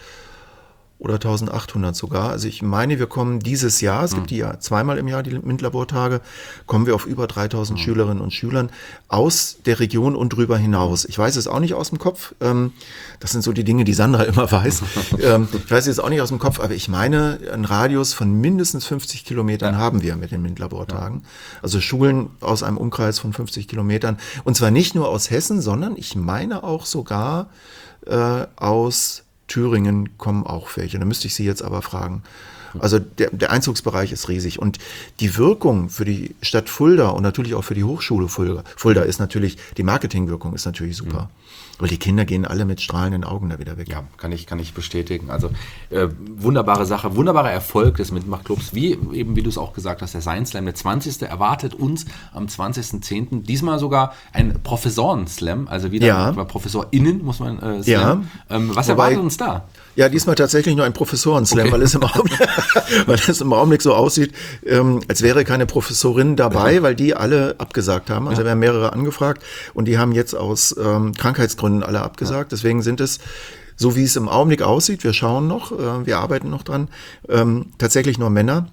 oder eintausendachthundert sogar. Also ich meine, wir kommen dieses Jahr, es mhm. gibt die ja zweimal im Jahr die MINT-Labortage, kommen wir auf über dreitausend mhm. Schülerinnen und Schülern aus der Region und drüber hinaus. Ich weiß es auch nicht aus dem Kopf, ähm, das sind so die Dinge, die Sandra immer weiß. ähm, ich weiß es auch nicht aus dem Kopf, aber ich meine, einen Radius von mindestens fünfzig Kilometern ja. haben wir mit den MINT-Labortagen. Ja. Also Schulen aus einem Umkreis von fünfzig Kilometern. Und zwar nicht nur aus Hessen, sondern ich meine auch sogar äh, aus Thüringen kommen auch welche. Da müsste ich Sie jetzt aber fragen. Also der, der Einzugsbereich ist riesig. Und die Wirkung für die Stadt Fulda und natürlich auch für die Hochschule Fulda, Fulda ist natürlich, die Marketingwirkung ist natürlich super. Mhm. Weil die Kinder gehen alle mit strahlenden Augen da wieder weg. Ja, kann ich, kann ich bestätigen. Also äh, wunderbare Sache, wunderbarer Erfolg des Mitmachclubs. Wie eben, wie du es auch gesagt hast, der Science Slam, der zwanzigste erwartet uns am zwanzigsten zehnten Diesmal sogar ein Professoren-Slam, also wieder ja. ProfessorInnen, muss man äh, ja. ähm, Was Wobei, erwartet uns da? Ja, diesmal tatsächlich nur ein Professoren-Slam, okay. weil, es im Augenblick, weil es im Augenblick so aussieht, ähm, als wäre keine Professorin dabei, ja. weil die alle abgesagt haben. Also ja. wir haben mehrere angefragt und die haben jetzt aus ähm, Krankheitsgründen alle abgesagt. Ja. Deswegen sind es, so wie es im Augenblick aussieht, wir schauen noch, äh, wir arbeiten noch dran, ähm, tatsächlich nur Männer.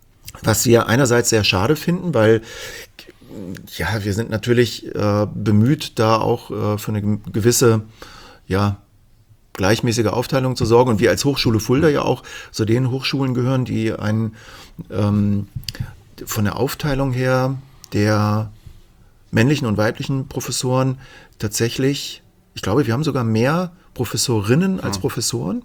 Was wir einerseits sehr schade finden, weil ja, wir sind natürlich äh, bemüht, da auch äh, für eine gewisse, ja, gleichmäßige Aufteilung zu sorgen. Und wir als Hochschule Fulda ja auch zu den Hochschulen gehören, die einen ähm, von der Aufteilung her der männlichen und weiblichen Professoren tatsächlich, ich glaube, wir haben sogar mehr Professorinnen als ja. Professoren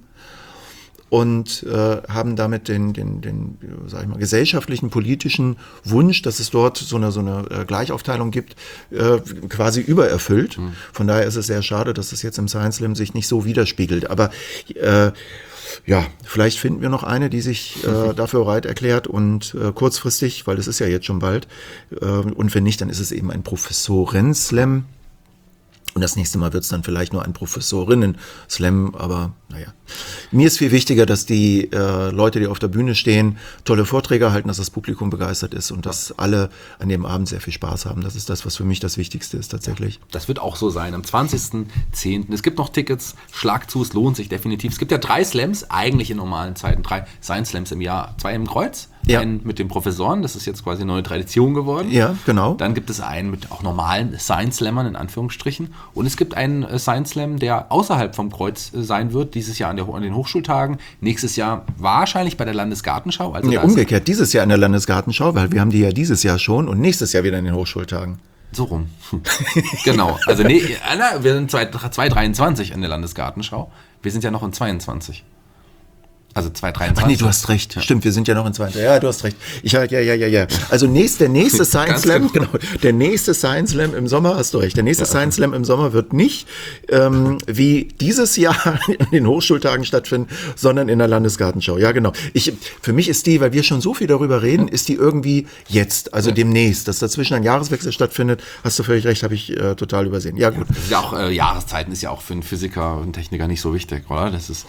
und äh, haben damit den, den, den sag ich mal, gesellschaftlichen, politischen Wunsch, dass es dort so eine, so eine äh, Gleichaufteilung gibt, äh, quasi übererfüllt. Mhm. Von daher ist es sehr schade, dass es jetzt im Science Slam sich nicht so widerspiegelt. Aber äh, ja, vielleicht finden wir noch eine, die sich äh, dafür bereit erklärt und äh, kurzfristig, weil es ist ja jetzt schon bald, äh, und wenn nicht, dann ist es eben ein Professoren-Slam. Und das nächste Mal wird es dann vielleicht nur ein Professorinnen-Slam, aber naja. Mir ist viel wichtiger, dass die äh, Leute, die auf der Bühne stehen, tolle Vorträge halten, dass das Publikum begeistert ist und dass alle an dem Abend sehr viel Spaß haben. Das ist das, was für mich das Wichtigste ist tatsächlich. Das wird auch so sein, am zwanzigsten zehnten Es gibt noch Tickets, schlag zu, es lohnt sich definitiv. Es gibt ja drei Slams, eigentlich in normalen Zeiten, drei Science Slams im Jahr, zwei im Kreuz. Ja. Einen mit den Professoren, das ist jetzt quasi eine neue Tradition geworden. Ja, genau. Dann gibt es einen mit auch normalen Science-Slammern in Anführungsstrichen. Und es gibt einen äh, Science-Slam, der außerhalb vom Kreuz äh, sein wird, dieses Jahr an, der, an den Hochschultagen. Nächstes Jahr wahrscheinlich bei der Landesgartenschau. Also Nee, umgekehrt, dieses Jahr in der Landesgartenschau, weil wir haben die ja dieses Jahr schon und nächstes Jahr wieder in den Hochschultagen. So rum. Genau. Also nee, na, wir sind zwanzig dreiundzwanzig in der Landesgartenschau. Wir sind ja noch in zweiundzwanzig. Also zwanzig dreiundzwanzig. Ach nee, du hast recht. Ja. Stimmt, wir sind ja noch in zweiundzwanzig. Ja, du hast recht. Ich ja, ja, ja, ja. Also nächst, der nächste Science Slam, genau. genau, der nächste Science Slam im Sommer, hast du recht. Der nächste ja. Science Slam im Sommer wird nicht ähm, wie dieses Jahr in den Hochschultagen stattfinden, sondern in der Landesgartenschau. Ja, genau. Ich, für mich ist die, weil wir schon so viel darüber reden, ist die irgendwie jetzt, also ja. demnächst, dass dazwischen ein Jahreswechsel stattfindet. Hast du völlig recht, habe ich äh, total übersehen. Ja, gut. Ja, das ist ja auch äh, Jahreszeiten ist ja auch für einen Physiker und Techniker nicht so wichtig, oder? Das ist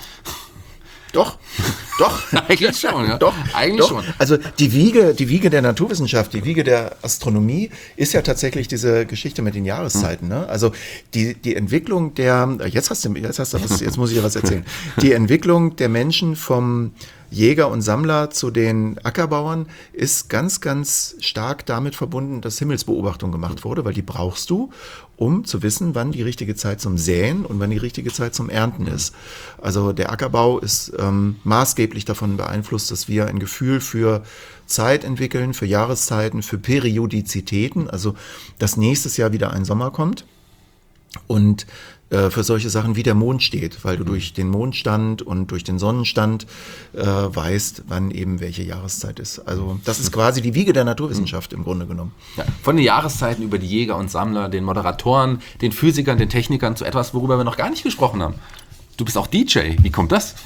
Doch, doch. Eigentlich schon, ja. Doch, eigentlich doch. schon. Also die Wiege, die Wiege der Naturwissenschaft, die Wiege der Astronomie ist ja tatsächlich diese Geschichte mit den Jahreszeiten. Ne? Also die, die Entwicklung der, jetzt hast du, jetzt hast du was, jetzt muss ich ja was erzählen. Die Entwicklung der Menschen vom Jäger und Sammler zu den Ackerbauern ist ganz, ganz stark damit verbunden, dass Himmelsbeobachtung gemacht wurde, weil die brauchst du, um zu wissen, wann die richtige Zeit zum Säen und wann die richtige Zeit zum Ernten ist. Also der Ackerbau ist ähm, maßgeblich davon beeinflusst, dass wir ein Gefühl für Zeit entwickeln, für Jahreszeiten, für Periodizitäten, also dass nächstes Jahr wieder ein Sommer kommt. Und äh, für solche Sachen wie der Mond steht, weil du durch den Mondstand und durch den Sonnenstand äh, weißt, wann eben welche Jahreszeit ist. Also das ist quasi die Wiege der Naturwissenschaft im Grunde genommen. Ja, von den Jahreszeiten über die Jäger und Sammler, den Moderatoren, den Physikern, den Technikern zu etwas, worüber wir noch gar nicht gesprochen haben. Du bist auch D J. Wie kommt das?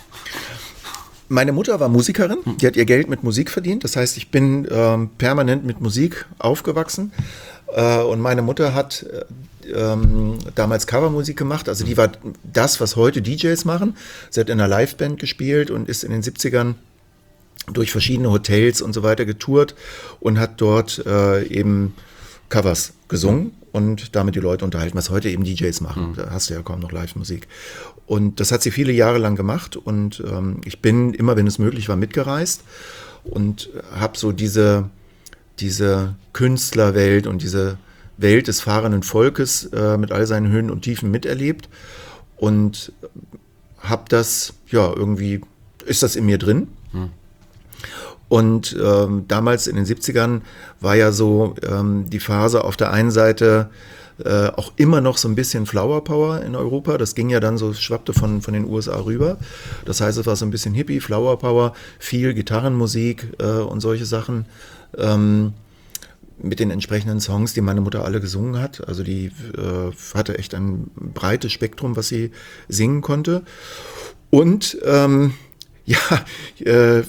Meine Mutter war Musikerin, die hat ihr Geld mit Musik verdient. Das heißt, ich bin ähm, permanent mit Musik aufgewachsen. Äh, und meine Mutter hat äh, ähm, damals Covermusik gemacht. Also die war das, was heute D Js machen. Sie hat in einer Liveband gespielt und ist in den siebzigern durch verschiedene Hotels und so weiter getourt und hat dort äh, eben Covers gesungen und damit die Leute unterhalten, was heute eben D Js machen. Mhm. Da hast du ja kaum noch Live-Musik. Und das hat sie viele Jahre lang gemacht und ähm, ich bin immer, wenn es möglich war, mitgereist und habe so diese, diese Künstlerwelt und diese Welt des fahrenden Volkes äh, mit all seinen Höhen und Tiefen miterlebt und habe das, ja, irgendwie ist das in mir drin. Mhm. Und ähm, damals in den siebzigern war ja so ähm, die Phase auf der einen Seite äh, auch immer noch so ein bisschen Flower Power in Europa. Das ging ja dann so, schwappte von, von den U S A rüber. Das heißt, es war so ein bisschen Hippie, Flower Power, viel Gitarrenmusik äh, und solche Sachen. Ähm, mit den entsprechenden Songs, die meine Mutter alle gesungen hat. Also die äh, hatte echt ein breites Spektrum, was sie singen konnte. Und ähm, ja, äh,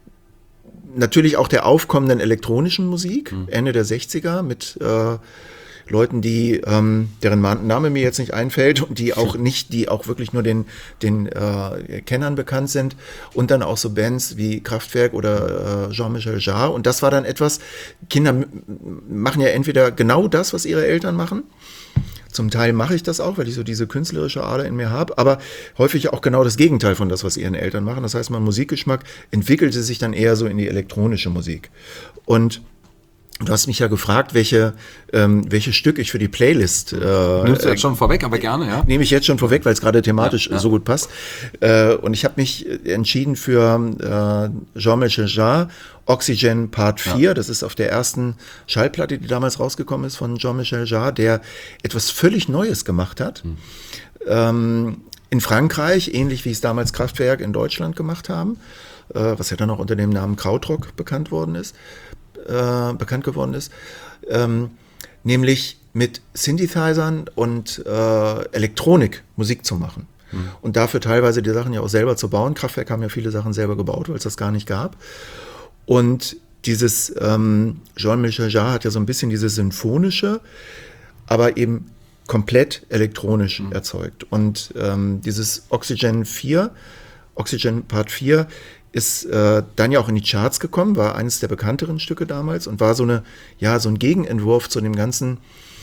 natürlich auch der aufkommenden elektronischen Musik, mhm. Ende der sechziger mit äh, Leuten, die ähm, deren Name mir jetzt nicht einfällt und die auch nicht, die auch wirklich nur den, den äh, Kennern bekannt sind und dann auch so Bands wie Kraftwerk oder äh, Jean-Michel Jarre und das war dann etwas, Kinder m- machen ja entweder genau das, was ihre Eltern machen. Zum Teil mache ich das auch, weil ich so diese künstlerische Ader in mir habe, aber häufig auch genau das Gegenteil von das, was ihren Eltern machen. Das heißt, mein Musikgeschmack entwickelte sich dann eher so in die elektronische Musik. Und du hast mich ja gefragt, welche, ähm, welche Stück ich für die Playlist... Äh, Nimmst du jetzt schon vorweg, aber gerne, ja? Nehme ich jetzt schon vorweg, weil es gerade thematisch ja, ja. so gut passt. Äh, und ich habe mich entschieden für äh, Jean-Michel Jarre, Oxygen Part vier. Ja. Das ist auf der ersten Schallplatte, die damals rausgekommen ist von Jean-Michel Jarre, der etwas völlig Neues gemacht hat. Hm. Ähm, in Frankreich, ähnlich wie es damals Kraftwerk in Deutschland gemacht haben, äh, was ja dann auch unter dem Namen Krautrock bekannt worden ist. Äh, bekannt geworden ist, ähm, nämlich mit Synthesizern und äh, Elektronik Musik zu machen. Mhm. Und dafür teilweise die Sachen ja auch selber zu bauen. Kraftwerk haben ja viele Sachen selber gebaut, weil es das gar nicht gab. Und dieses ähm, Jean-Michel Jarre hat ja so ein bisschen dieses Symphonische, aber eben komplett elektronisch mhm. erzeugt. Und ähm, dieses Oxygen vier, Oxygen Part vier, ist äh, dann ja auch in die Charts gekommen, war eines der bekannteren Stücke damals und war so eine, ja, so ein Gegenentwurf zu dem ganzen,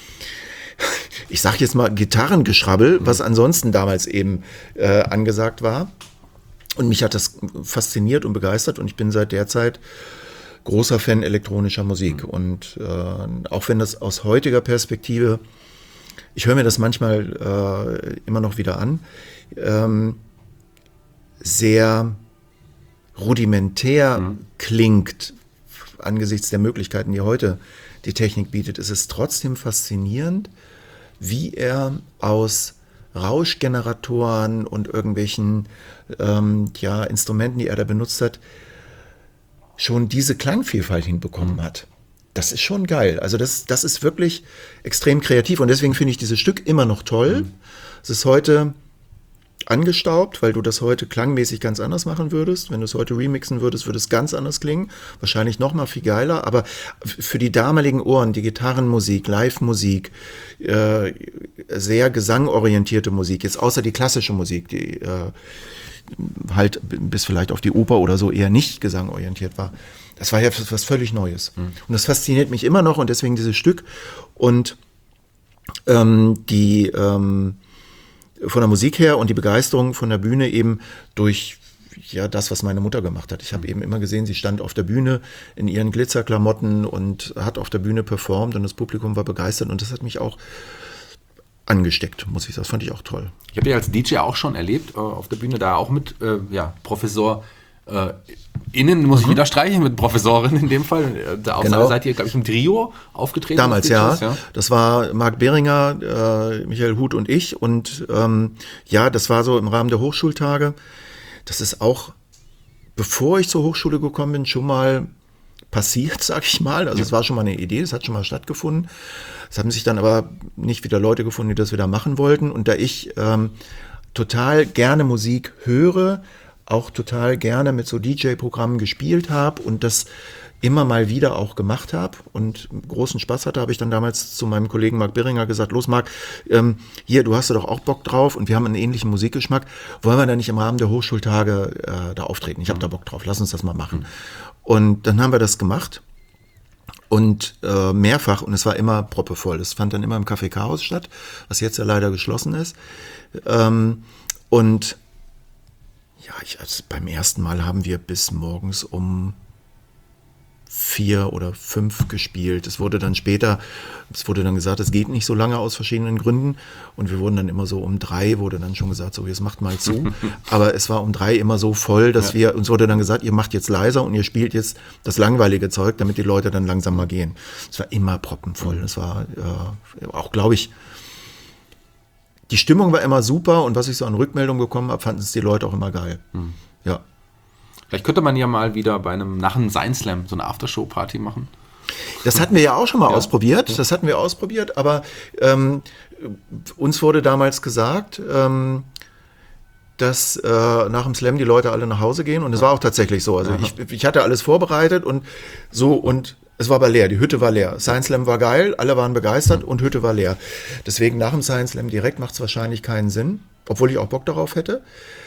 ich sag jetzt mal Gitarrengeschrabbel, mhm. was ansonsten damals eben äh, angesagt war. Und mich hat das fasziniert und begeistert und ich bin seit der Zeit großer Fan elektronischer Musik. Mhm. Und äh, auch wenn das aus heutiger Perspektive, ich höre mir das manchmal äh, immer noch wieder an, ähm, sehr rudimentär mhm. klingt, angesichts der Möglichkeiten, die heute die Technik bietet, ist es trotzdem faszinierend, wie er aus Rauschgeneratoren und irgendwelchen ähm, ja, Instrumenten, die er da benutzt hat, schon diese Klangvielfalt hinbekommen mhm. hat. Das ist schon geil. Also das, das ist wirklich extrem kreativ und deswegen finde ich dieses Stück immer noch toll. Mhm. Es ist heute angestaubt, weil du das heute klangmäßig ganz anders machen würdest. Wenn du es heute remixen würdest, würde es ganz anders klingen. Wahrscheinlich noch mal viel geiler, aber für die damaligen Ohren, die Gitarrenmusik, Live-Musik, äh, sehr gesangorientierte Musik, jetzt außer die klassische Musik, die äh, halt bis vielleicht auf die Oper oder so eher nicht gesangorientiert war. Das war ja was völlig Neues. Mhm. Und das fasziniert mich immer noch und deswegen dieses Stück. Und ähm, die ähm, von der Musik her und die Begeisterung von der Bühne eben durch ja das, was meine Mutter gemacht hat. Ich habe eben immer gesehen, sie stand auf der Bühne in ihren Glitzerklamotten und hat auf der Bühne performt und das Publikum war begeistert und das hat mich auch angesteckt, muss ich sagen. Das fand ich auch toll. Ich habe ja als D J auch schon erlebt, äh, auf der Bühne da auch mit äh, ja, Professor äh, innen, muss ich wieder streichen, mit Professorin in dem Fall. Da auch genau. Seid ihr, glaube ich, im Trio aufgetreten? Damals, ja. ja. Das war Marc Behringer, äh, Michael Huth und ich. Und ähm, ja, das war so im Rahmen der Hochschultage. Das ist auch, bevor ich zur Hochschule gekommen bin, schon mal passiert, sag ich mal. Also es ja. war schon mal eine Idee, das hat schon mal stattgefunden. Es haben sich dann aber nicht wieder Leute gefunden, die das wieder machen wollten. Und da ich ähm, total gerne Musik höre, auch total gerne mit so D J-Programmen gespielt habe und das immer mal wieder auch gemacht habe und großen Spaß hatte, habe ich dann damals zu meinem Kollegen Marc Behringer gesagt, los Marc, ähm, hier, du hast da doch auch Bock drauf und wir haben einen ähnlichen Musikgeschmack, wollen wir da nicht im Rahmen der Hochschultage äh, da auftreten? Ich habe mhm. da Bock drauf, lass uns das mal machen. Mhm. Und dann haben wir das gemacht und äh, mehrfach und es war immer proppevoll. Das fand dann immer im Café Chaos statt, was jetzt ja leider geschlossen ist. Ähm, und ja, ich, also beim ersten Mal haben wir bis morgens um vier oder fünf gespielt. Es wurde dann später, es wurde dann gesagt, es geht nicht so lange aus verschiedenen Gründen. Und wir wurden dann immer so um drei, wurde dann schon gesagt, so jetzt macht mal zu. Aber es war um drei immer so voll, dass ja. wir, uns wurde dann gesagt, ihr macht jetzt leiser und ihr spielt jetzt das langweilige Zeug, damit die Leute dann langsam mal gehen. Es war immer proppenvoll. Es war äh, auch, glaube ich, die Stimmung war immer super und was ich so an Rückmeldungen bekommen habe, fanden es die Leute auch immer geil. Hm. Ja. Vielleicht könnte man ja mal wieder bei einem nach einem Science Slam so eine Aftershow-Party machen. Das hatten wir ja auch schon mal ja. ausprobiert. Ja. Das hatten wir ausprobiert, aber ähm, uns wurde damals gesagt, ähm, dass äh, nach dem Slam die Leute alle nach Hause gehen und es war auch tatsächlich so. Also ich, ich hatte alles vorbereitet und so und es war aber leer, die Hütte war leer. Science Slam war geil, alle waren begeistert und Hütte war leer. Deswegen nach dem Science Slam direkt macht es wahrscheinlich keinen Sinn, obwohl ich auch Bock darauf hätte.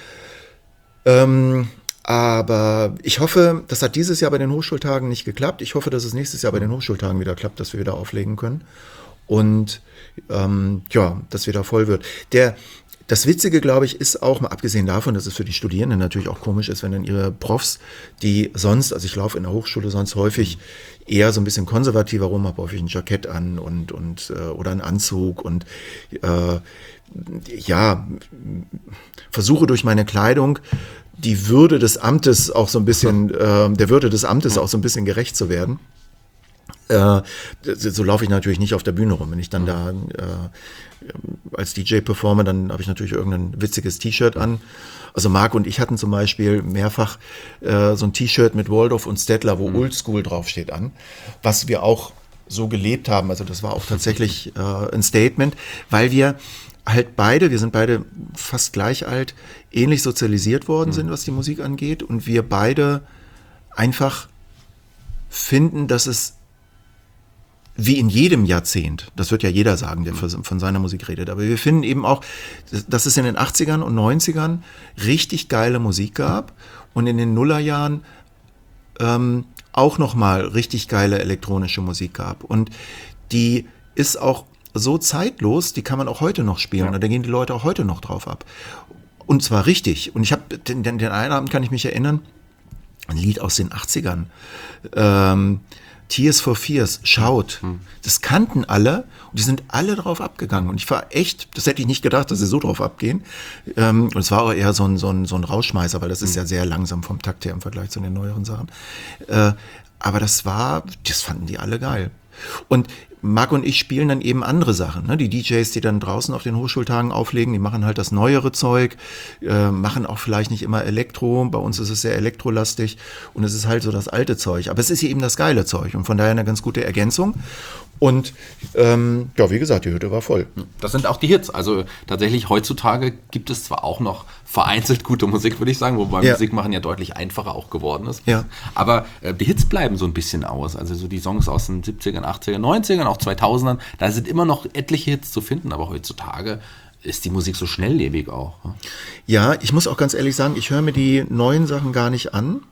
Ähm, aber ich hoffe, das hat dieses Jahr bei den Hochschultagen nicht geklappt. Ich hoffe, dass es nächstes Jahr bei den Hochschultagen wieder klappt, dass wir wieder auflegen können. Und ähm, ja, dass wieder voll wird. Der Das Witzige, glaube ich, ist auch, mal abgesehen davon, dass es für die Studierenden natürlich auch komisch ist, wenn dann ihre Profs, die sonst, also ich laufe in der Hochschule sonst häufig eher so ein bisschen konservativer rum, habe häufig ein Jackett an und, und äh, oder einen Anzug und äh, ja, versuche durch meine Kleidung die Würde des Amtes auch so ein bisschen, äh, der Würde des Amtes auch so ein bisschen gerecht zu werden. Äh, so laufe ich natürlich nicht auf der Bühne rum. Wenn ich dann da äh, als D J performe, dann habe ich natürlich irgendein witziges T-Shirt an. Also Marc und ich hatten zum Beispiel mehrfach äh, so ein T-Shirt mit Waldorf und Stettler, wo mhm. Oldschool draufsteht, an, was wir auch so gelebt haben. Also das war auch tatsächlich äh, ein Statement, weil wir halt beide, wir sind beide fast gleich alt, ähnlich sozialisiert worden mhm. sind, was die Musik angeht. Und wir beide einfach finden, dass es wie in jedem Jahrzehnt, das wird ja jeder sagen, der von seiner Musik redet, aber wir finden eben auch, dass es in den achtzigern und neunzigern richtig geile Musik gab und in den Nullerjahren ähm, auch nochmal richtig geile elektronische Musik gab. Und die ist auch so zeitlos, die kann man auch heute noch spielen. Ja. Und da gehen die Leute auch heute noch drauf ab. Und zwar richtig. Und ich habe den, den, den einen Abend, kann ich mich erinnern, ein Lied aus den achtzigern, ähm, Tears for Fears, Schaut, hm. das kannten alle und die sind alle drauf abgegangen und ich war echt, das hätte ich nicht gedacht, dass sie so drauf abgehen ähm, und es war auch eher so ein, so ein, so ein Rauschmeißer, weil das ist hm. ja sehr langsam vom Takt her im Vergleich zu den neueren Sachen, äh, aber das war, das fanden die alle geil. Und Marc und ich spielen dann eben andere Sachen. Ne? Die D Js, die dann draußen auf den Hochschultagen auflegen, die machen halt das neuere Zeug, äh, machen auch vielleicht nicht immer Elektro. Bei uns ist es sehr elektrolastig und es ist halt so das alte Zeug. Aber es ist eben das geile Zeug und von daher eine ganz gute Ergänzung. Und ähm, ja, wie gesagt, die Hütte war voll. Das sind auch die Hits. Also tatsächlich heutzutage gibt es zwar auch noch vereinzelt gute Musik, würde ich sagen, wobei ja. Musik machen ja deutlich einfacher auch geworden ist. Ja. Aber äh, die Hits bleiben so ein bisschen aus. Also so die Songs aus den siebzigern, achtzigern, neunzigern, auch zweitausendern, da sind immer noch etliche Hits zu finden. Aber heutzutage ist die Musik so schnelllebig auch. Ne? Ja, ich muss auch ganz ehrlich sagen, ich höre mir die neuen Sachen gar nicht an.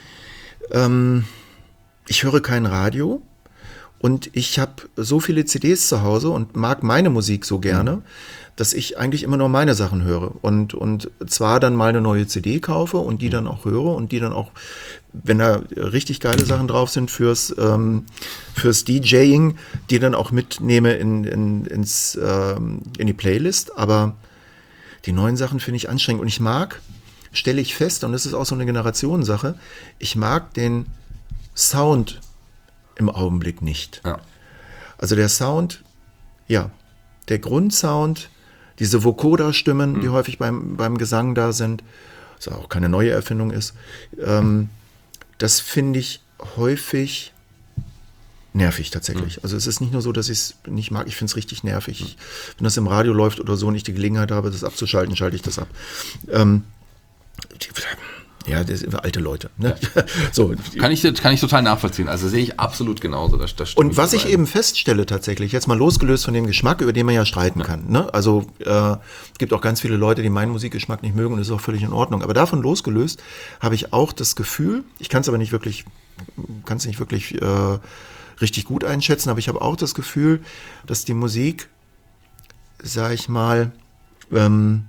Ähm, ich höre kein Radio. Und ich habe so viele C Ds zu Hause und mag meine Musik so gerne, mhm. dass ich eigentlich immer nur meine Sachen höre. Und, und zwar dann mal eine neue C D kaufe und die dann auch höre und die dann auch, wenn da richtig geile Sachen drauf sind fürs, ähm, fürs DJing, die dann auch mitnehme in, in, ins, ähm, in die Playlist. Aber die neuen Sachen finde ich anstrengend. Und ich mag, stelle ich fest, und das ist auch so eine Generationssache, ich mag den Sound im Augenblick nicht. Ja. Also der Sound, ja, der Grundsound, diese Vocoder-Stimmen, mhm. die häufig beim, beim Gesang da sind, was auch keine neue Erfindung ist, ähm, das finde ich häufig nervig tatsächlich. Mhm. Also es ist nicht nur so, dass ich es nicht mag, ich finde es richtig nervig. Mhm. Wenn das im Radio läuft oder so und ich die Gelegenheit habe, das abzuschalten, schalte ich das ab. Ähm, die, Ja, das sind alte Leute. Ne? Ja. So. Kann ich, kann ich total nachvollziehen. Also sehe ich absolut genauso. Das, das und was ich eben feststelle tatsächlich, jetzt mal losgelöst von dem Geschmack, über den man ja streiten ja. kann. Ne? Also äh, es gibt auch ganz viele Leute, die meinen Musikgeschmack nicht mögen und das ist auch völlig in Ordnung. Aber davon losgelöst habe ich auch das Gefühl, ich kann es aber nicht wirklich, kann es nicht wirklich äh, richtig gut einschätzen, aber ich habe auch das Gefühl, dass die Musik, sag ich mal, ähm,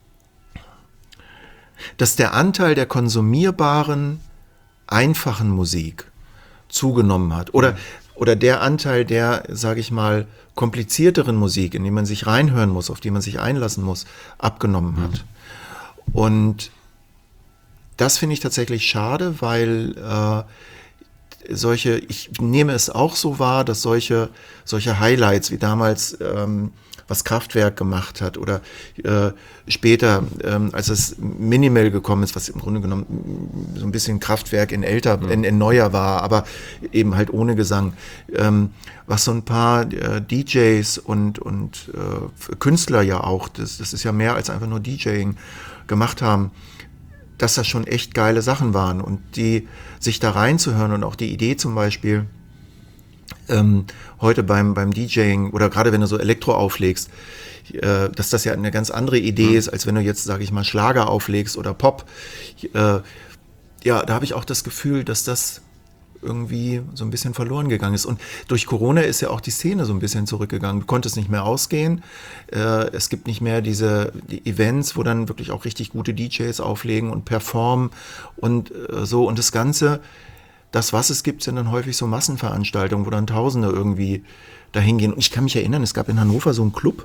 dass der Anteil der konsumierbaren, einfachen Musik zugenommen hat. Oder, oder der Anteil der, sage ich mal, komplizierteren Musik, in die man sich reinhören muss, auf die man sich einlassen muss, abgenommen hat. Mhm. Und das finde ich tatsächlich schade, weil äh, solche, ich nehme es auch so wahr, dass solche, solche Highlights wie damals ähm, was Kraftwerk gemacht hat oder äh, später, ähm, als es Minimal gekommen ist, was im Grunde genommen so ein bisschen Kraftwerk in älter, ja. in, in neuer war, aber eben halt ohne Gesang, ähm, was so ein paar äh, D Js und, und äh, Künstler ja auch, das, das ist ja mehr als einfach nur DJing, gemacht haben, dass das schon echt geile Sachen waren und die sich da reinzuhören und auch die Idee zum Beispiel, Ähm, heute beim, beim DJing oder gerade wenn du so Elektro auflegst, äh, dass das ja eine ganz andere Idee mhm. ist, als wenn du jetzt, sage ich mal, Schlager auflegst oder Pop. Äh, ja, da habe ich auch das Gefühl, dass das irgendwie so ein bisschen verloren gegangen ist. Und durch Corona ist ja auch die Szene so ein bisschen zurückgegangen. Du konntest nicht mehr ausgehen. Äh, es gibt nicht mehr diese die Events, wo dann wirklich auch richtig gute D Js auflegen und performen und äh, so. Und das Ganze, das, was es gibt, sind dann häufig so Massenveranstaltungen, wo dann Tausende irgendwie dahin gehen. Und ich kann mich erinnern, es gab in Hannover so einen Club,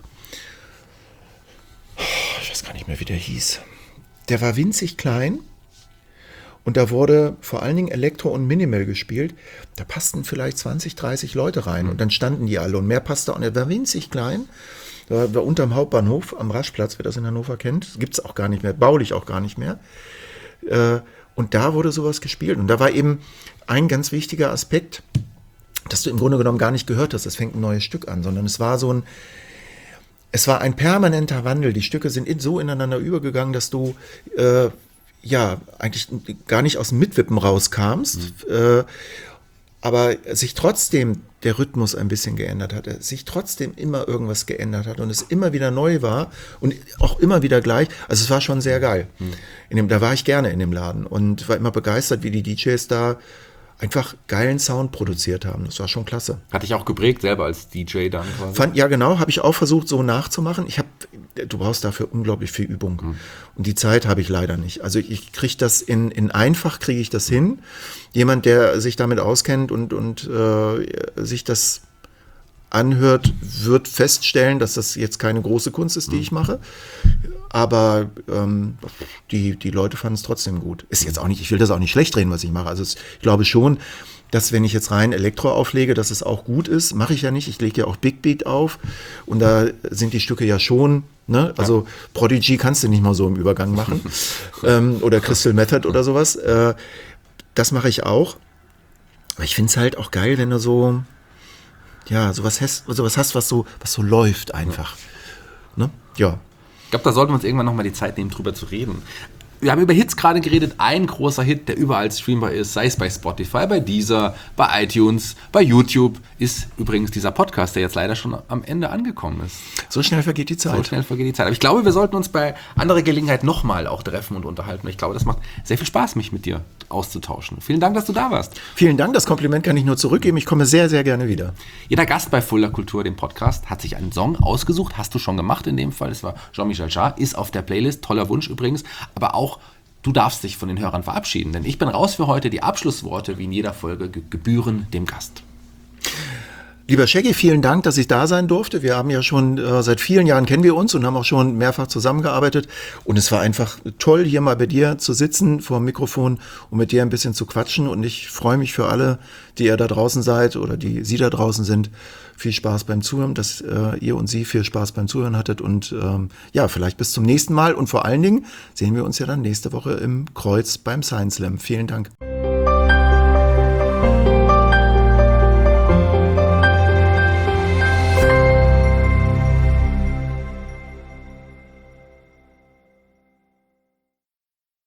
ich weiß gar nicht mehr, wie der hieß. Der war winzig klein und da wurde vor allen Dingen Elektro und Minimal gespielt. Da passten vielleicht zwanzig, dreißig Leute rein und dann standen die alle und mehr passte auch nicht. Der war winzig klein, da war unterm Hauptbahnhof am Raschplatz, wer das in Hannover kennt, gibt es auch gar nicht mehr, baulich auch gar nicht mehr. Und da wurde sowas gespielt und da war eben ein ganz wichtiger Aspekt, dass du im Grunde genommen gar nicht gehört hast, es fängt ein neues Stück an, sondern es war so ein, es war ein permanenter Wandel. Die Stücke sind so ineinander übergegangen, dass du äh, ja eigentlich gar nicht aus dem Mitwippen rauskamst, mhm. äh, aber sich trotzdem der Rhythmus ein bisschen geändert hat, sich trotzdem immer irgendwas geändert hat und es immer wieder neu war und auch immer wieder gleich. Also es war schon sehr geil. Mhm. In dem, da war ich gerne in dem Laden und war immer begeistert, wie die D Js da einfach geilen Sound produziert haben. Das war schon klasse. Hat dich auch geprägt, selber als D J dann quasi? Fand, ja, genau, habe ich auch versucht, so nachzumachen. Ich habe, du brauchst dafür unglaublich viel Übung. Mhm. Und die Zeit habe ich leider nicht. Also ich kriege das in, in einfach, kriege ich das hin. Jemand, der sich damit auskennt und, und äh, sich das anhört, wird feststellen, dass das jetzt keine große Kunst ist, die ich mache. Aber ähm, die, die Leute fanden es trotzdem gut. Ist jetzt auch nicht, ich will das auch nicht schlecht reden, was ich mache. Also es, ich glaube schon, dass wenn ich jetzt rein Elektro auflege, dass es auch gut ist. Mache ich ja nicht. Ich lege ja auch Big Beat auf. Und da sind die Stücke ja schon, ne? Also ja. Prodigy kannst du nicht mal so im Übergang machen. ähm, oder Crystal Method oder sowas. Äh, das mache ich auch. Aber ich finde es halt auch geil, wenn du so, ja, sowas hast, sowas hast, was so, was so läuft einfach. Ja. Ne? Ja. Ich glaube, da sollten wir uns irgendwann nochmal die Zeit nehmen, drüber zu reden. Wir haben über Hits gerade geredet. Ein großer Hit, der überall streambar ist, sei es bei Spotify, bei Deezer, bei iTunes, bei YouTube, ist übrigens dieser Podcast, der jetzt leider schon am Ende angekommen ist. So schnell vergeht die Zeit. So schnell vergeht die Zeit. Aber ich glaube, wir sollten uns bei anderer Gelegenheit nochmal auch treffen und unterhalten. Ich glaube, das macht sehr viel Spaß, mich mit dir auszutauschen. Vielen Dank, dass du da warst. Vielen Dank, das Kompliment kann ich nur zurückgeben. Ich komme sehr, sehr gerne wieder. Jeder Gast bei Fulda Kultur, dem Podcast, hat sich einen Song ausgesucht. Hast du schon gemacht in dem Fall. Es war Jean-Michel Jarre, ist auf der Playlist. Toller Wunsch übrigens. Aber auch du darfst dich von den Hörern verabschieden, denn ich bin raus für heute. Die Abschlussworte, wie in jeder Folge, gebühren dem Gast. Lieber Shaggy, vielen Dank, dass ich da sein durfte. Wir haben ja schon, äh, seit vielen Jahren kennen wir uns und haben auch schon mehrfach zusammengearbeitet. Und es war einfach toll, hier mal bei dir zu sitzen vor dem Mikrofon und mit dir ein bisschen zu quatschen. Und ich freue mich für alle, die ihr da draußen seid oder die Sie da draußen sind. Viel Spaß beim Zuhören, dass äh, ihr und Sie viel Spaß beim Zuhören hattet. Und ähm, ja, vielleicht bis zum nächsten Mal. Und vor allen Dingen sehen wir uns ja dann nächste Woche im Kreuz beim Science Slam. Vielen Dank.